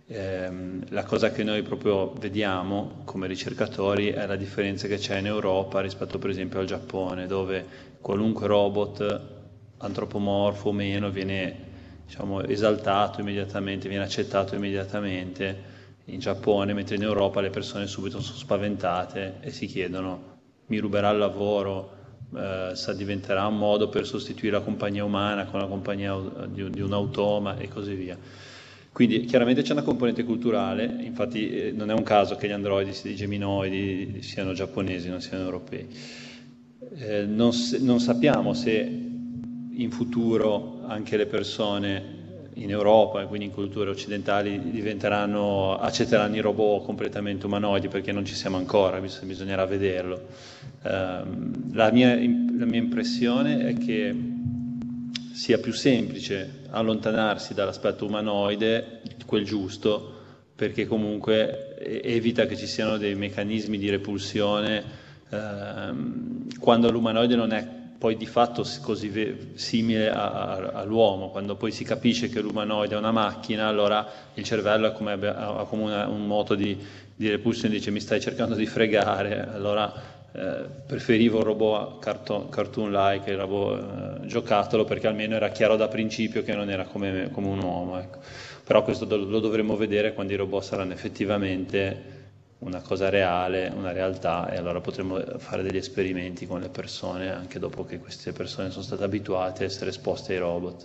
[SPEAKER 6] La cosa che noi proprio vediamo come ricercatori è la differenza che c'è in Europa rispetto per esempio al Giappone, dove qualunque robot, antropomorfo o meno, viene, diciamo, esaltato immediatamente, viene accettato immediatamente in Giappone, mentre in Europa le persone subito sono spaventate e si chiedono: mi ruberà il lavoro, eh, sa, diventerà un modo per sostituire la compagnia umana con la compagnia di, di un automa e così via. Quindi chiaramente c'è una componente culturale, infatti eh, non è un caso che gli androidi, i geminoidi, siano giapponesi, non siano europei. Eh, non, se, non sappiamo se in futuro anche le persone in Europa e quindi in culture occidentali diventeranno, accetteranno i robot completamente umanoidi, perché non ci siamo ancora, bisognerà vederlo. Eh, la, mia, la mia impressione è che sia più semplice allontanarsi dall'aspetto umanoide, quel giusto, perché comunque evita che ci siano dei meccanismi di repulsione ehm, quando l'umanoide non è poi di fatto così ve- simile a, a, all'uomo. Quando poi si capisce che l'umanoide è una macchina, allora il cervello è come, ha come una, un moto di, di repulsione, dice: mi stai cercando di fregare, allora Eh, preferivo un robot carto- cartoon-like, il robot eh, giocattolo, perché almeno era chiaro da principio che non era come, come un uomo, ecco. Però questo do- lo dovremo vedere quando i robot saranno effettivamente una cosa reale, una realtà, e allora potremo fare degli esperimenti con le persone anche dopo che queste persone sono state abituate a essere esposte ai robot.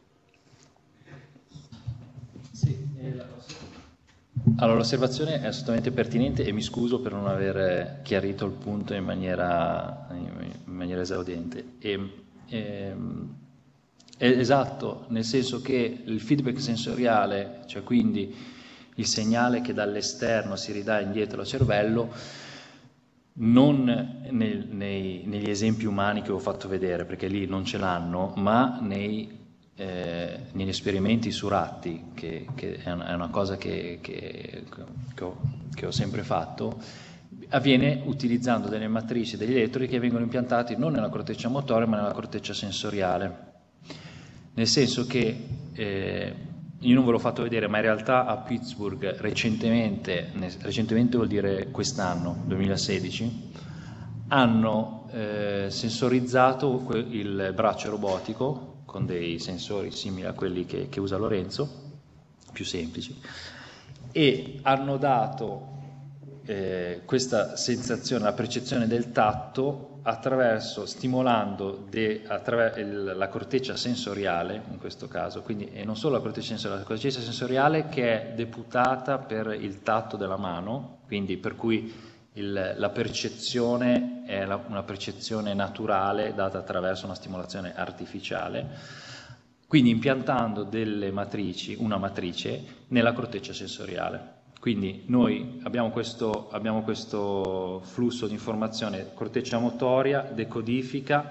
[SPEAKER 3] Sì, e la Allora, l'osservazione è assolutamente pertinente e mi scuso per non aver chiarito il punto in maniera, in maniera esaudente. E, e, è esatto, nel senso che il feedback sensoriale, cioè quindi il segnale che dall'esterno si ridà indietro al cervello, non nel, nei, negli esempi umani che ho fatto vedere, perché lì non ce l'hanno, ma nei Eh, negli esperimenti su ratti, che, che è, una, è una cosa che, che, che, ho, che ho sempre fatto, avviene utilizzando delle matrici, degli elettrodi che vengono impiantati non nella corteccia motoria ma nella corteccia sensoriale, nel senso che eh, io non ve l'ho fatto vedere, ma in realtà a Pittsburgh recentemente, recentemente vuol dire quest'anno, duemilasedici, hanno eh, sensorizzato il braccio robotico con dei sensori simili a quelli che, che usa Lorenzo, più semplici, e hanno dato eh, questa sensazione, la percezione del tatto attraverso, stimolando de, attraver- il, la corteccia sensoriale, in questo caso, quindi e non solo la corteccia sensoriale, la corteccia sensoriale che è deputata per il tatto della mano, quindi per cui Il, la percezione è la, una percezione naturale data attraverso una stimolazione artificiale, quindi impiantando delle matrici, una matrice nella corteccia sensoriale. Quindi noi abbiamo questo, abbiamo questo flusso di informazione, corteccia motoria decodifica,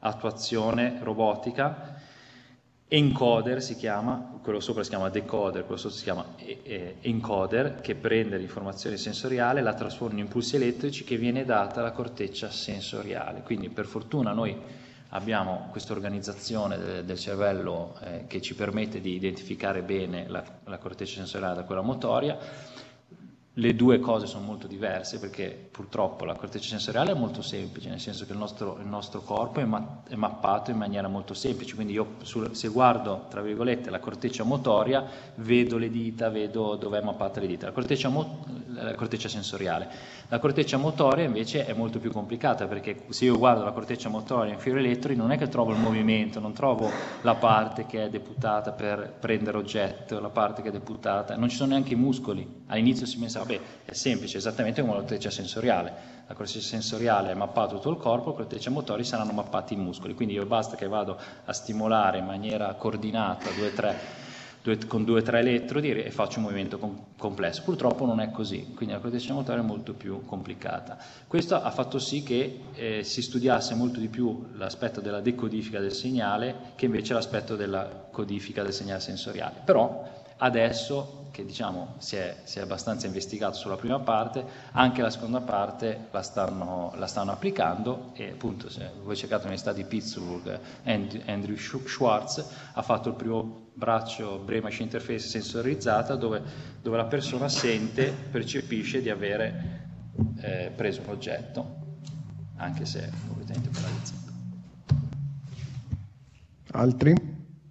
[SPEAKER 3] attuazione robotica. Encoder si chiama, quello sopra si chiama decoder, quello sotto si chiama encoder, che prende l'informazione sensoriale, la trasforma in impulsi elettrici che viene data alla corteccia sensoriale. Quindi per fortuna noi abbiamo questa organizzazione del, del cervello eh, che ci permette di identificare bene la, la corteccia sensoriale da quella motoria. Le due cose sono molto diverse perché purtroppo la corteccia sensoriale è molto semplice, nel senso che il nostro, il nostro corpo è, ma, è mappato in maniera molto semplice, quindi io sul, se guardo tra virgolette la corteccia motoria vedo le dita, vedo dove è mappata le dita, la corteccia, mo, la corteccia sensoriale. La corteccia motoria invece è molto più complicata perché se io guardo la corteccia motoria in fiori elettrici non è che trovo il movimento, non trovo la parte che è deputata per prendere oggetto, la parte che è deputata, non ci sono neanche i muscoli. All'inizio si pensa vabbè, è semplice, esattamente come la corteccia sensoriale. La corteccia sensoriale è mappato tutto il corpo, la corteccia motori saranno mappati i muscoli, quindi io basta che vado a stimolare in maniera coordinata due, tre, due, con due o tre elettrodi e faccio un movimento com complesso. Purtroppo non è così, quindi la corteccia motoria è molto più complicata. Questo ha fatto sì che eh, si studiasse molto di più l'aspetto della decodifica del segnale che invece l'aspetto della codifica del segnale sensoriale. Però adesso che diciamo si è, si è abbastanza investigato sulla prima parte, anche la seconda parte la stanno, la stanno applicando e appunto se voi cercate l'Università di Pittsburgh, Andrew Schwartz ha fatto il primo braccio Brain Machine Interface sensorizzata dove, dove la persona sente, percepisce di avere eh, preso un oggetto, anche se è completamente paralizzato.
[SPEAKER 4] Altri?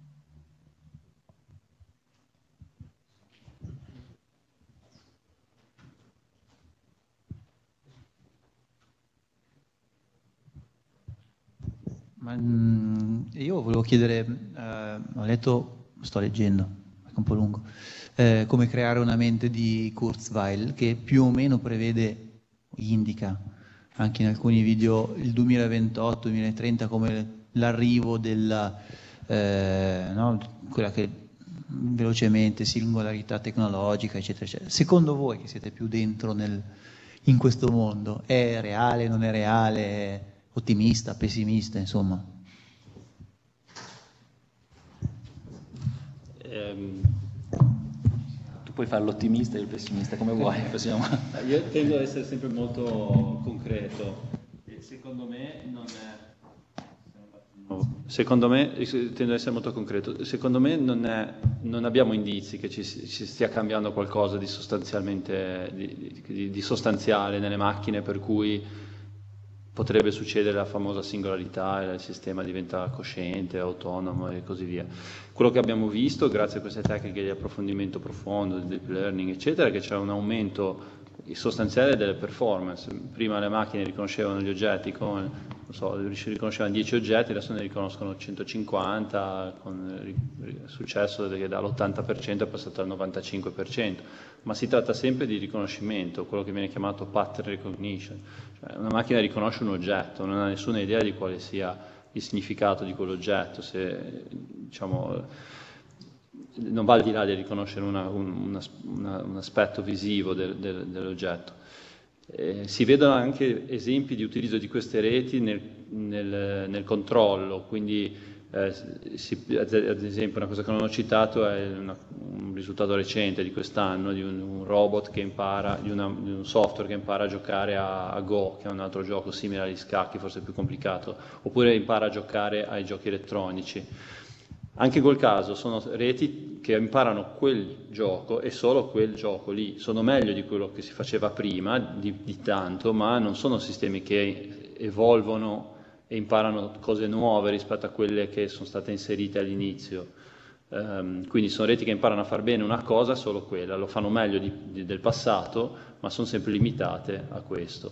[SPEAKER 7] Ma, mh, io volevo chiedere, eh, ho letto, sto leggendo, è un po' lungo, eh, come creare una mente di Kurzweil che più o meno prevede, indica anche in alcuni video il duemilaventotto duemilatrenta come l'arrivo della, eh, no, quella che velocemente singolarità tecnologica eccetera eccetera. Secondo voi che siete più dentro nel, in questo mondo, è reale, non è reale? Ottimista, pessimista, insomma.
[SPEAKER 3] Um, tu puoi fare l'ottimista e il pessimista come vuoi. Possiamo...
[SPEAKER 6] Io tendo ad essere sempre molto concreto e secondo me non è... Secondo me, tendo ad essere molto concreto, secondo me non, è, non abbiamo indizi che ci, ci stia cambiando qualcosa di sostanzialmente, di, di, di sostanziale nelle macchine per cui potrebbe succedere la famosa singolarità e il sistema diventa cosciente, autonomo e così via. Quello che abbiamo visto, grazie a queste tecniche di approfondimento profondo, di deep learning, eccetera, è che c'è un aumento sostanziale delle performance. Prima le macchine riconoscevano gli oggetti come, non so, riconoscevano dieci oggetti, adesso ne riconoscono centocinquanta, con il successo che dall'ottanta per cento è passato al novantacinque per cento. Ma si tratta sempre di riconoscimento, quello che viene chiamato pattern recognition. Cioè, una macchina riconosce un oggetto, non ha nessuna idea di quale sia il significato di quell'oggetto, se, diciamo, non va al di là di riconoscere una, un, una, un aspetto visivo del, del, dell'oggetto. Eh, si vedono anche esempi di utilizzo di queste reti nel, nel, nel controllo, quindi Eh, si, ad esempio una cosa che non ho citato è una, un risultato recente di quest'anno di un, un robot che impara, di, una, di un software che impara a giocare a, a Go, che è un altro gioco simile agli scacchi, forse più complicato, oppure impara a giocare ai giochi elettronici. Anche in quel caso sono reti che imparano quel gioco e solo quel gioco lì, sono meglio di quello che si faceva prima, di, di tanto, ma non sono sistemi che evolvono e imparano cose nuove rispetto a quelle che sono state inserite all'inizio. Um, quindi sono reti che imparano a far bene una cosa, solo quella, lo fanno meglio di, di, del passato, ma sono sempre limitate a questo.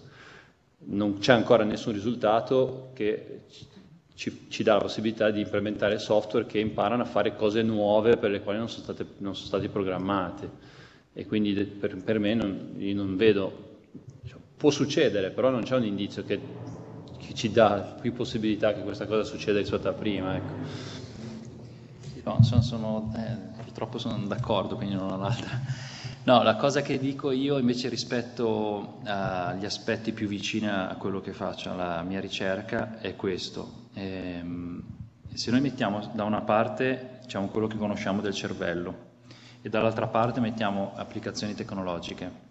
[SPEAKER 6] Non c'è ancora nessun risultato che ci, ci dà la possibilità di implementare software che imparano a fare cose nuove per le quali non sono state, non sono stati programmate. E quindi per, per me non, io non vedo, cioè, può succedere, però non c'è un indizio che che ci dà più possibilità che questa cosa succeda rispetto a prima. Ecco.
[SPEAKER 3] No, sono, sono, eh, purtroppo sono d'accordo, quindi non ho l'altra. No, la cosa che dico io invece rispetto agli aspetti più vicini a quello che faccio, alla mia ricerca, è questo. Ehm, se noi mettiamo da una parte, diciamo, quello che conosciamo del cervello e dall'altra parte mettiamo applicazioni tecnologiche,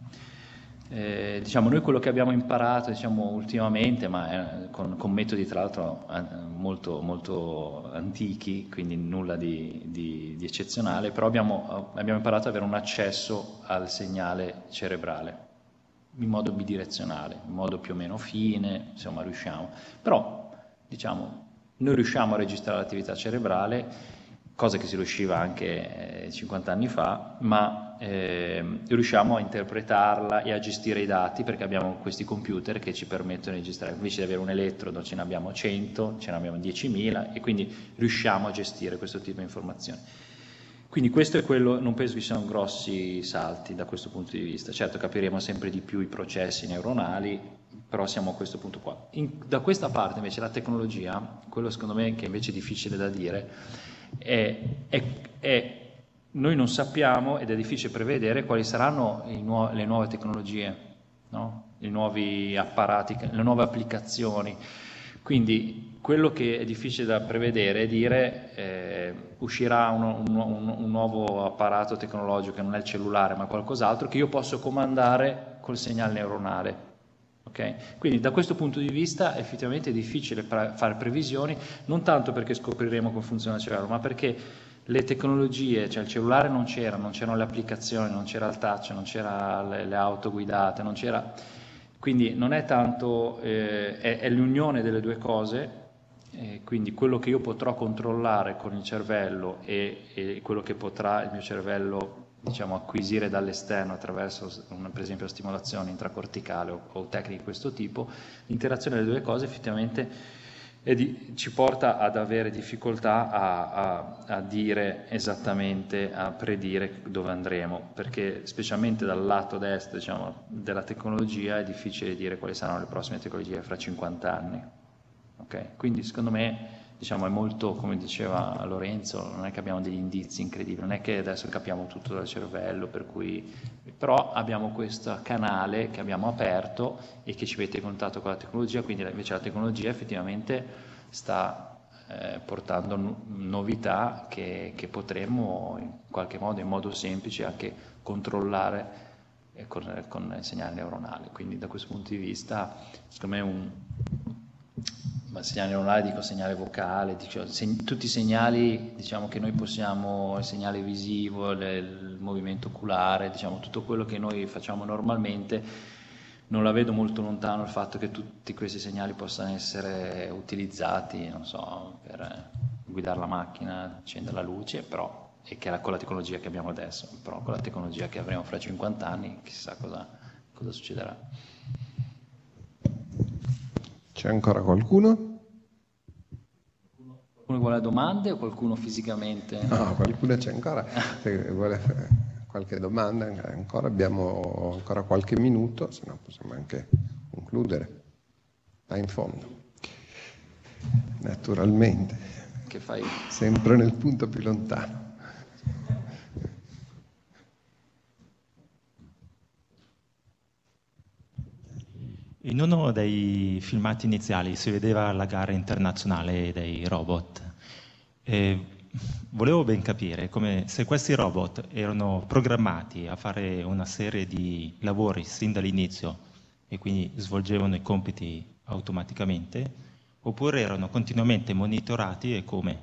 [SPEAKER 3] eh, diciamo, noi quello che abbiamo imparato, diciamo, ultimamente, ma eh, con, con metodi tra l'altro eh, molto, molto antichi, quindi nulla di, di, di eccezionale, però abbiamo, abbiamo imparato ad avere un accesso al segnale cerebrale in modo bidirezionale, in modo più o meno fine, insomma riusciamo. Però, diciamo, noi riusciamo a registrare l'attività cerebrale, cosa che si riusciva anche eh, cinquanta anni fa, ma eh, riusciamo a interpretarla e a gestire i dati perché abbiamo questi computer che ci permettono di registrare. Invece di avere un elettrodo ce ne abbiamo cento, ce ne abbiamo diecimila e quindi riusciamo a gestire questo tipo di informazioni. Quindi questo è quello, non penso che ci siano grossi salti da questo punto di vista. Certo, capiremo sempre di più i processi neuronali, però siamo a questo punto qua. In, da questa parte invece la tecnologia, quello secondo me che invece è difficile da dire, è, è, è noi non sappiamo ed è difficile prevedere quali saranno i nuo- le nuove tecnologie, no? I nuovi apparati, le nuove applicazioni. Quindi quello che è difficile da prevedere è dire eh, uscirà uno, un, un, un nuovo apparato tecnologico che non è il cellulare ma qualcos'altro che io posso comandare col segnale neuronale. Okay? Quindi da questo punto di vista effettivamente è difficile pre- fare previsioni, non tanto perché scopriremo come funziona il cervello, ma perché le tecnologie, cioè il cellulare non c'era, non c'erano le applicazioni, non c'era il touch, non c'era le, le auto guidate, non c'era... Quindi non è tanto, eh, è, è l'unione delle due cose, eh, quindi quello che io potrò controllare con il cervello e, e quello che potrà il mio cervello, diciamo, acquisire dall'esterno attraverso una, per esempio la stimolazione intracorticale o, o tecniche di questo tipo, l'interazione delle due cose effettivamente è di, ci porta ad avere difficoltà a, a, a dire esattamente, a predire dove andremo, perché specialmente dal lato destro, diciamo, della tecnologia è difficile dire quali saranno le prossime tecnologie fra cinquanta anni. Okay? Quindi secondo me, diciamo, è molto, come diceva Lorenzo, non è che abbiamo degli indizi incredibili, non è che adesso capiamo tutto dal cervello, per cui, però abbiamo questo canale che abbiamo aperto e che ci mette in contatto con la tecnologia, quindi invece la tecnologia effettivamente sta eh, portando no- novità che, che potremmo in qualche modo, in modo semplice, anche controllare eh, con, con il segnale neuronale. Quindi da questo punto di vista, secondo me è un... Ma segnale neuronale, dico segnale vocale, dico, seg- tutti i segnali, diciamo, che noi possiamo, il segnale visivo, le, il movimento oculare, diciamo, tutto quello che noi facciamo normalmente, non la vedo molto lontano il fatto che tutti questi segnali possano essere utilizzati, non so, per guidare la macchina, accendere la luce, però, e che era con la tecnologia che abbiamo adesso, però con la tecnologia che avremo fra cinquanta anni, chissà cosa, cosa succederà.
[SPEAKER 4] C'è ancora qualcuno?
[SPEAKER 3] Qualcuno vuole domande o qualcuno fisicamente?
[SPEAKER 4] No, qualcuno c'è ancora. Se vuole fare qualche domanda ancora, abbiamo ancora qualche minuto, se no possiamo anche concludere. Là in fondo. Naturalmente.
[SPEAKER 3] Che fai?
[SPEAKER 4] Sempre nel punto più lontano.
[SPEAKER 8] In uno dei filmati iniziali si vedeva la gara internazionale dei robot e volevo ben capire come se questi robot erano programmati a fare una serie di lavori sin dall'inizio e quindi svolgevano i compiti automaticamente oppure erano continuamente monitorati e come?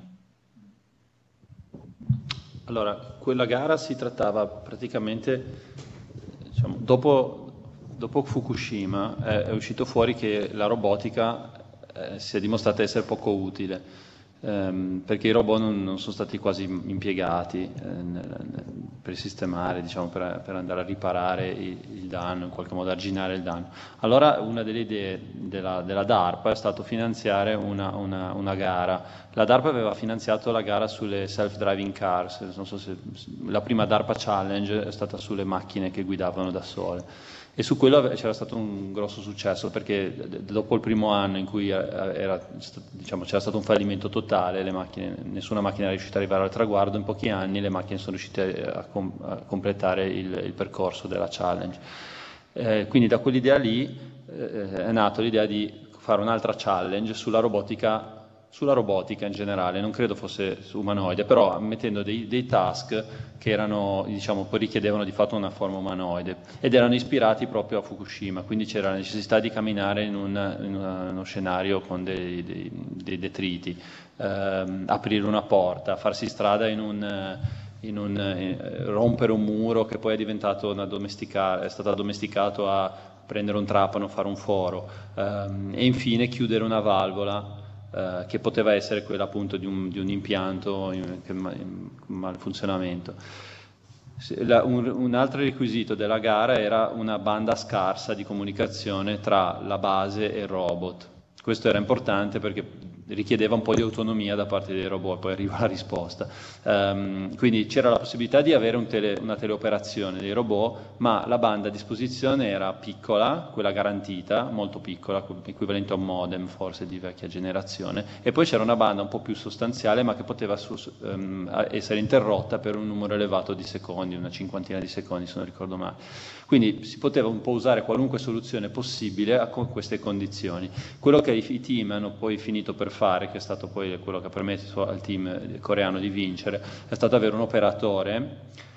[SPEAKER 6] Allora, quella gara si trattava praticamente, diciamo, dopo... Dopo Fukushima è, è uscito fuori che la robotica eh, si è dimostrata essere poco utile, ehm, perché i robot non, non sono stati quasi impiegati eh, nel, nel, per sistemare, diciamo, per, per andare a riparare il, il danno, in qualche modo arginare il danno. Allora una delle idee della, della DARPA è stato finanziare una, una, una gara. La DARPA aveva finanziato la gara sulle self-driving cars, non so se, la prima DARPA Challenge è stata sulle macchine che guidavano da sole. E su quello c'era stato un grosso successo, perché dopo il primo anno in cui era, diciamo, c'era stato un fallimento totale, le macchine, nessuna macchina è riuscita ad arrivare al traguardo, in pochi anni le macchine sono riuscite a, com- a completare il, il percorso della challenge. Eh, quindi da quell'idea lì eh, è nata l'idea di fare un'altra challenge sulla robotica, sulla robotica in generale, non credo fosse su umanoide, però mettendo dei, dei task che erano, diciamo, poi richiedevano di fatto una forma umanoide ed erano ispirati proprio a Fukushima, quindi c'era la necessità di camminare in, un, in uno scenario con dei, dei, dei detriti, ehm, aprire una porta, farsi strada in un... In un, in, rompere un muro che poi è diventato una domestica, è stato addomesticato a prendere un trapano, fare un foro, ehm, e infine chiudere una valvola eh, che poteva essere quella appunto di un, di un impianto in, in, in malfunzionamento. La, un, un altro requisito della gara era una banda scarsa di comunicazione tra la base e il robot. Questo era importante perché richiedeva un po' di autonomia da parte dei robot, poi arriva la risposta. Um, quindi c'era la possibilità di avere un tele, una teleoperazione dei robot, ma la banda a disposizione era piccola, quella garantita, molto piccola, equivalente a un modem forse di vecchia generazione, e poi c'era una banda un po' più sostanziale, ma che poteva su, um, essere interrotta per un numero elevato di secondi, una cinquantina di secondi se non ricordo male. Quindi si poteva un po' usare qualunque soluzione possibile a con queste condizioni. Quello che i team hanno poi finito per fare, che è stato poi quello che ha permesso al team coreano di vincere, è stato avere un operatore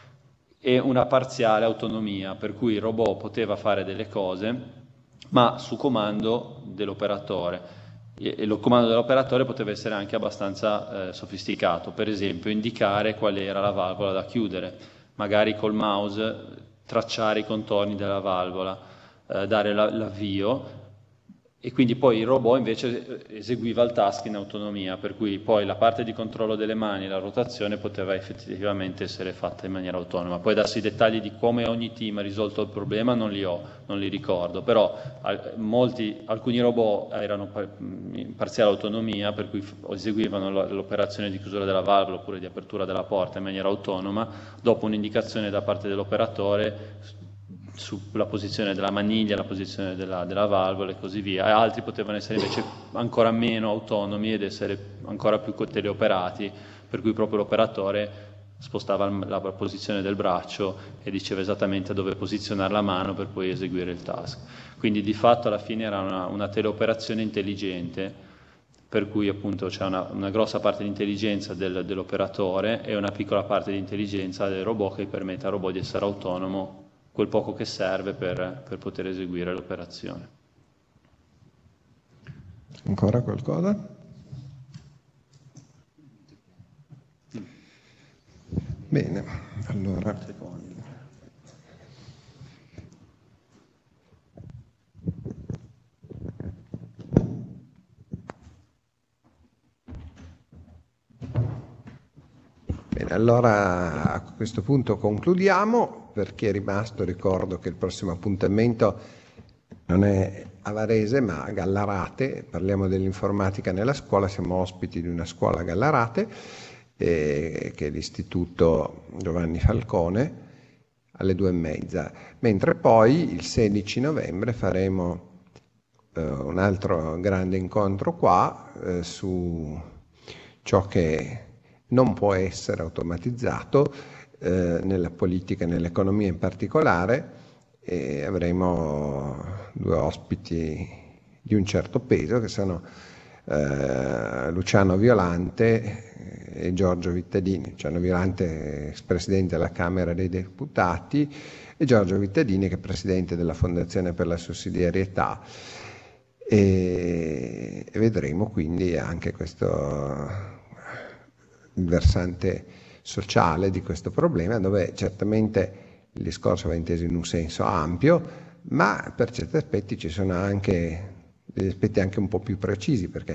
[SPEAKER 6] e una parziale autonomia, per cui il robot poteva fare delle cose, ma su comando dell'operatore. E il comando dell'operatore poteva essere anche abbastanza eh, sofisticato, per esempio indicare qual era la valvola da chiudere, magari col mouse tracciare i contorni della valvola, eh, dare la, l'avvio, e quindi poi il robot invece eseguiva il task in autonomia, per cui poi la parte di controllo delle mani, la rotazione poteva effettivamente essere fatta in maniera autonoma. Poi darsi i dettagli di come ogni team ha risolto il problema non li ho, non li ricordo, però al, molti, alcuni robot erano in parziale autonomia, per cui eseguivano l'operazione di chiusura della valvola oppure di apertura della porta in maniera autonoma, dopo un'indicazione da parte dell'operatore sulla posizione della maniglia, la posizione della, della valvola e così via, e altri potevano essere invece ancora meno autonomi ed essere ancora più teleoperati, per cui proprio l'operatore spostava la posizione del braccio e diceva esattamente dove posizionare la mano per poi eseguire il task. Quindi di fatto alla fine era una, una teleoperazione intelligente, per cui appunto c'è una, una grossa parte di intelligenza del, dell'operatore e una piccola parte di intelligenza del robot che permette al robot di essere autonomo quel poco che serve per, per poter eseguire l'operazione.
[SPEAKER 4] Ancora qualcosa? Bene, allora. Bene, allora a questo punto concludiamo. Per chi è rimasto ricordo che il prossimo appuntamento non è a Varese ma a Gallarate, parliamo dell'informatica nella scuola, siamo ospiti di una scuola a Gallarate eh, che è l'Istituto Giovanni Falcone alle due e mezza, mentre poi il sedici novembre faremo eh, un altro grande incontro qua eh, su ciò che non può essere automatizzato Eh, nella politica e nell'economia in particolare, e avremo due ospiti di un certo peso che sono eh, Luciano Violante e Giorgio Vittadini. Luciano Violante, ex presidente della Camera dei Deputati, e Giorgio Vittadini che è presidente della Fondazione per la Sussidiarietà, e, e vedremo quindi anche questo il versante sociale di questo problema, dove certamente il discorso va inteso in un senso ampio, ma per certi aspetti ci sono anche degli aspetti anche un po' più precisi, perché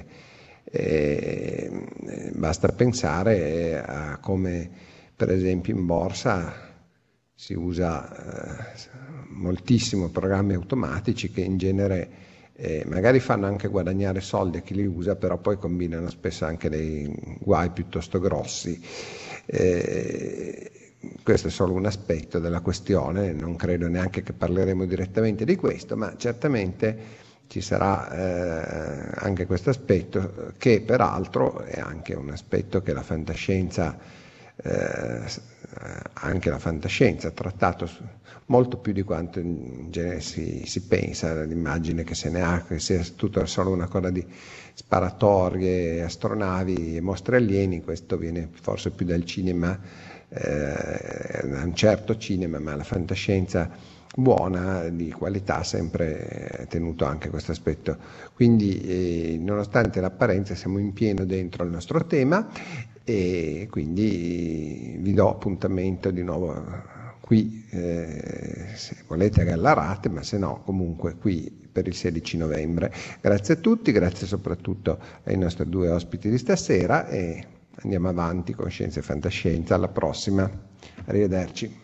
[SPEAKER 4] eh, basta pensare a come per esempio in borsa si usa eh, moltissimo programmi automatici che in genere eh, magari fanno anche guadagnare soldi a chi li usa, però poi combinano spesso anche dei guai piuttosto grossi. Eh, Questo è solo un aspetto della questione, non credo neanche che parleremo direttamente di questo, ma certamente ci sarà eh, anche questo aspetto, che peraltro è anche un aspetto che la fantascienza, eh, anche la fantascienza ha trattato molto più di quanto in genere si, si pensa, l'immagine che se ne ha, che sia tutto solo una cosa di sparatorie, astronavi e mostri alieni. Questo viene forse più dal cinema, eh, da un certo cinema, ma la fantascienza buona, di qualità, sempre tenuto anche questo aspetto. Quindi eh, nonostante l'apparenza siamo in pieno dentro il nostro tema, e quindi vi do appuntamento di nuovo qui, eh, se volete a Gallarate, ma se no comunque qui per il sedici novembre. Grazie a tutti, grazie soprattutto ai nostri due ospiti di stasera, e andiamo avanti con Scienza e Fantascienza. Alla prossima, arrivederci.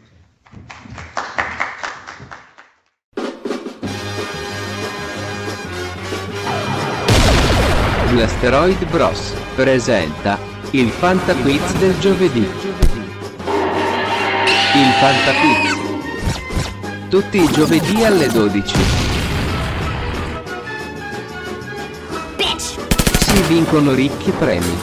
[SPEAKER 9] L'Asteroid Bros presenta il Fantaquiz del giovedì. Il Fantaquiz, tutti i giovedì alle dodici. Si vincono ricchi premi.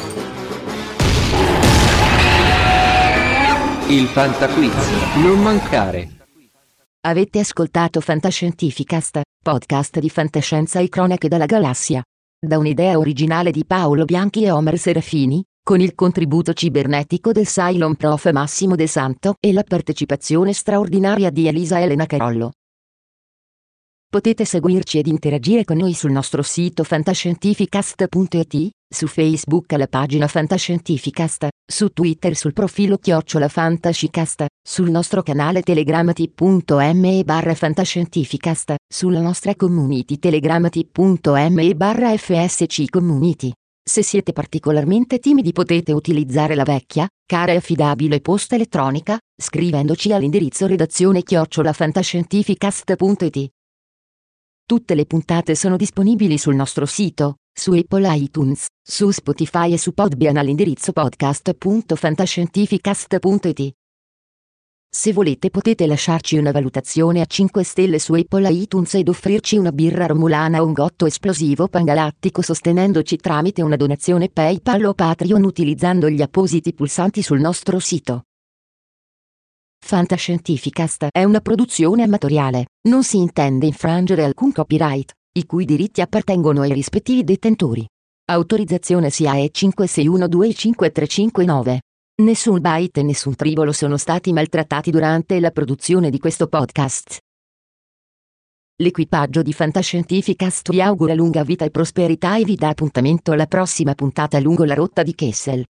[SPEAKER 9] Il Fantaquiz, non mancare.
[SPEAKER 10] Avete ascoltato Fantascientificast, podcast di fantascienza e cronache dalla galassia. Da un'idea originale di Paolo Bianchi e Omer Serafini, con il contributo cibernetico del Cylon Prof Massimo De Santo e la partecipazione straordinaria di Elisa Elena Carollo. Potete seguirci ed interagire con noi sul nostro sito fantascientificast punto it, su Facebook alla pagina Fantascientificast, su Twitter sul profilo chiocciola Fantascicast, sul nostro canale Telegram t.me barra Fantascientificast, sulla nostra community Telegram t.me barra fsc community. Se siete particolarmente timidi potete utilizzare la vecchia, cara e affidabile posta elettronica, scrivendoci all'indirizzo redazione chiocciola fantascientificast punto it. Tutte le puntate sono disponibili sul nostro sito, su Apple iTunes, su Spotify e su Podbean all'indirizzo podcast punto fantascientificast punto it. Se volete potete lasciarci una valutazione a cinque stelle su Apple iTunes ed offrirci una birra romulana o un gotto esplosivo pangalattico sostenendoci tramite una donazione PayPal o Patreon utilizzando gli appositi pulsanti sul nostro sito. Fantascientificast è una produzione amatoriale, non si intende infrangere alcun copyright, i cui diritti appartengono ai rispettivi detentori. Autorizzazione S I A E cinque sei uno due cinque tre cinque nove. Nessun byte e nessun tribolo sono stati maltrattati durante la produzione di questo podcast. L'equipaggio di Fantascientificast vi augura lunga vita e prosperità e vi dà appuntamento alla prossima puntata lungo la rotta di Kessel.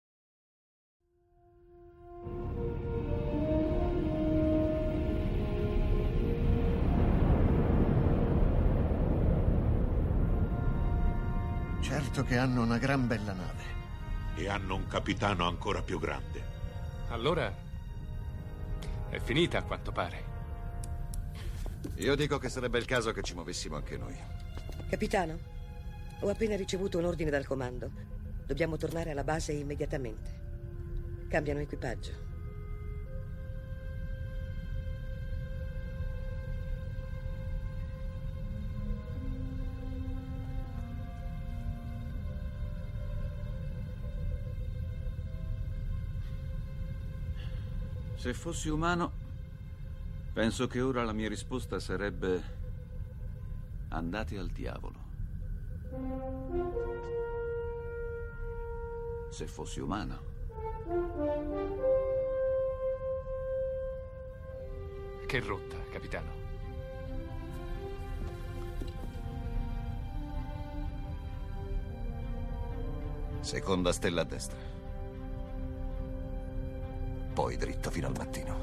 [SPEAKER 11] Certo che hanno una gran bella nave.
[SPEAKER 12] E hanno un capitano ancora più grande.
[SPEAKER 13] Allora è finita a quanto pare.
[SPEAKER 11] Io dico che sarebbe il caso che ci muovessimo anche noi.
[SPEAKER 14] Capitano, ho appena ricevuto un ordine dal comando. Dobbiamo tornare alla base immediatamente. Cambiano equipaggio.
[SPEAKER 15] Se fossi umano, penso che ora la mia risposta sarebbe: andate al diavolo. Se fossi umano.
[SPEAKER 13] Che rotta, capitano?
[SPEAKER 11] Seconda stella a destra. Poi dritto fino al mattino.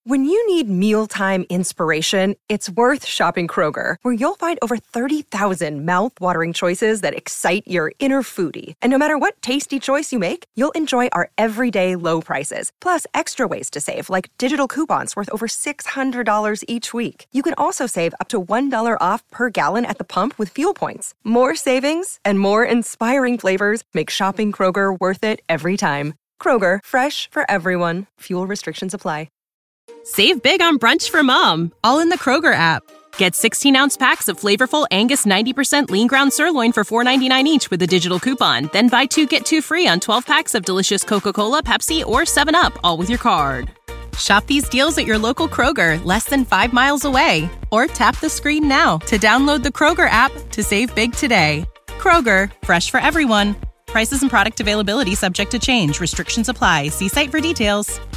[SPEAKER 2] When you need mealtime inspiration, it's worth shopping Kroger, where you'll find over thirty thousand mouth-watering choices that excite your inner foodie. And no matter what tasty choice you make, you'll enjoy our everyday low prices, plus extra ways to save, like digital coupons worth over six hundred dollars each week. You can also save up to one dollar off per gallon at the pump with fuel points. More savings and more inspiring flavors make shopping Kroger worth it every time. Kroger, fresh for everyone. Fuel restrictions apply.
[SPEAKER 16] Save big on brunch for mom, all in the Kroger app. Get sixteen-ounce packs of flavorful Angus ninety percent lean ground sirloin for four ninety-nine each with a digital coupon. Then buy two, get two free on twelve packs of delicious Coca-Cola, Pepsi, or seven up, all with your card. Shop these deals at your local Kroger, less than five miles away. Or tap the screen now to download the Kroger app to save big today. Kroger, fresh for everyone. Prices and product availability subject to change. Restrictions apply. See site for details.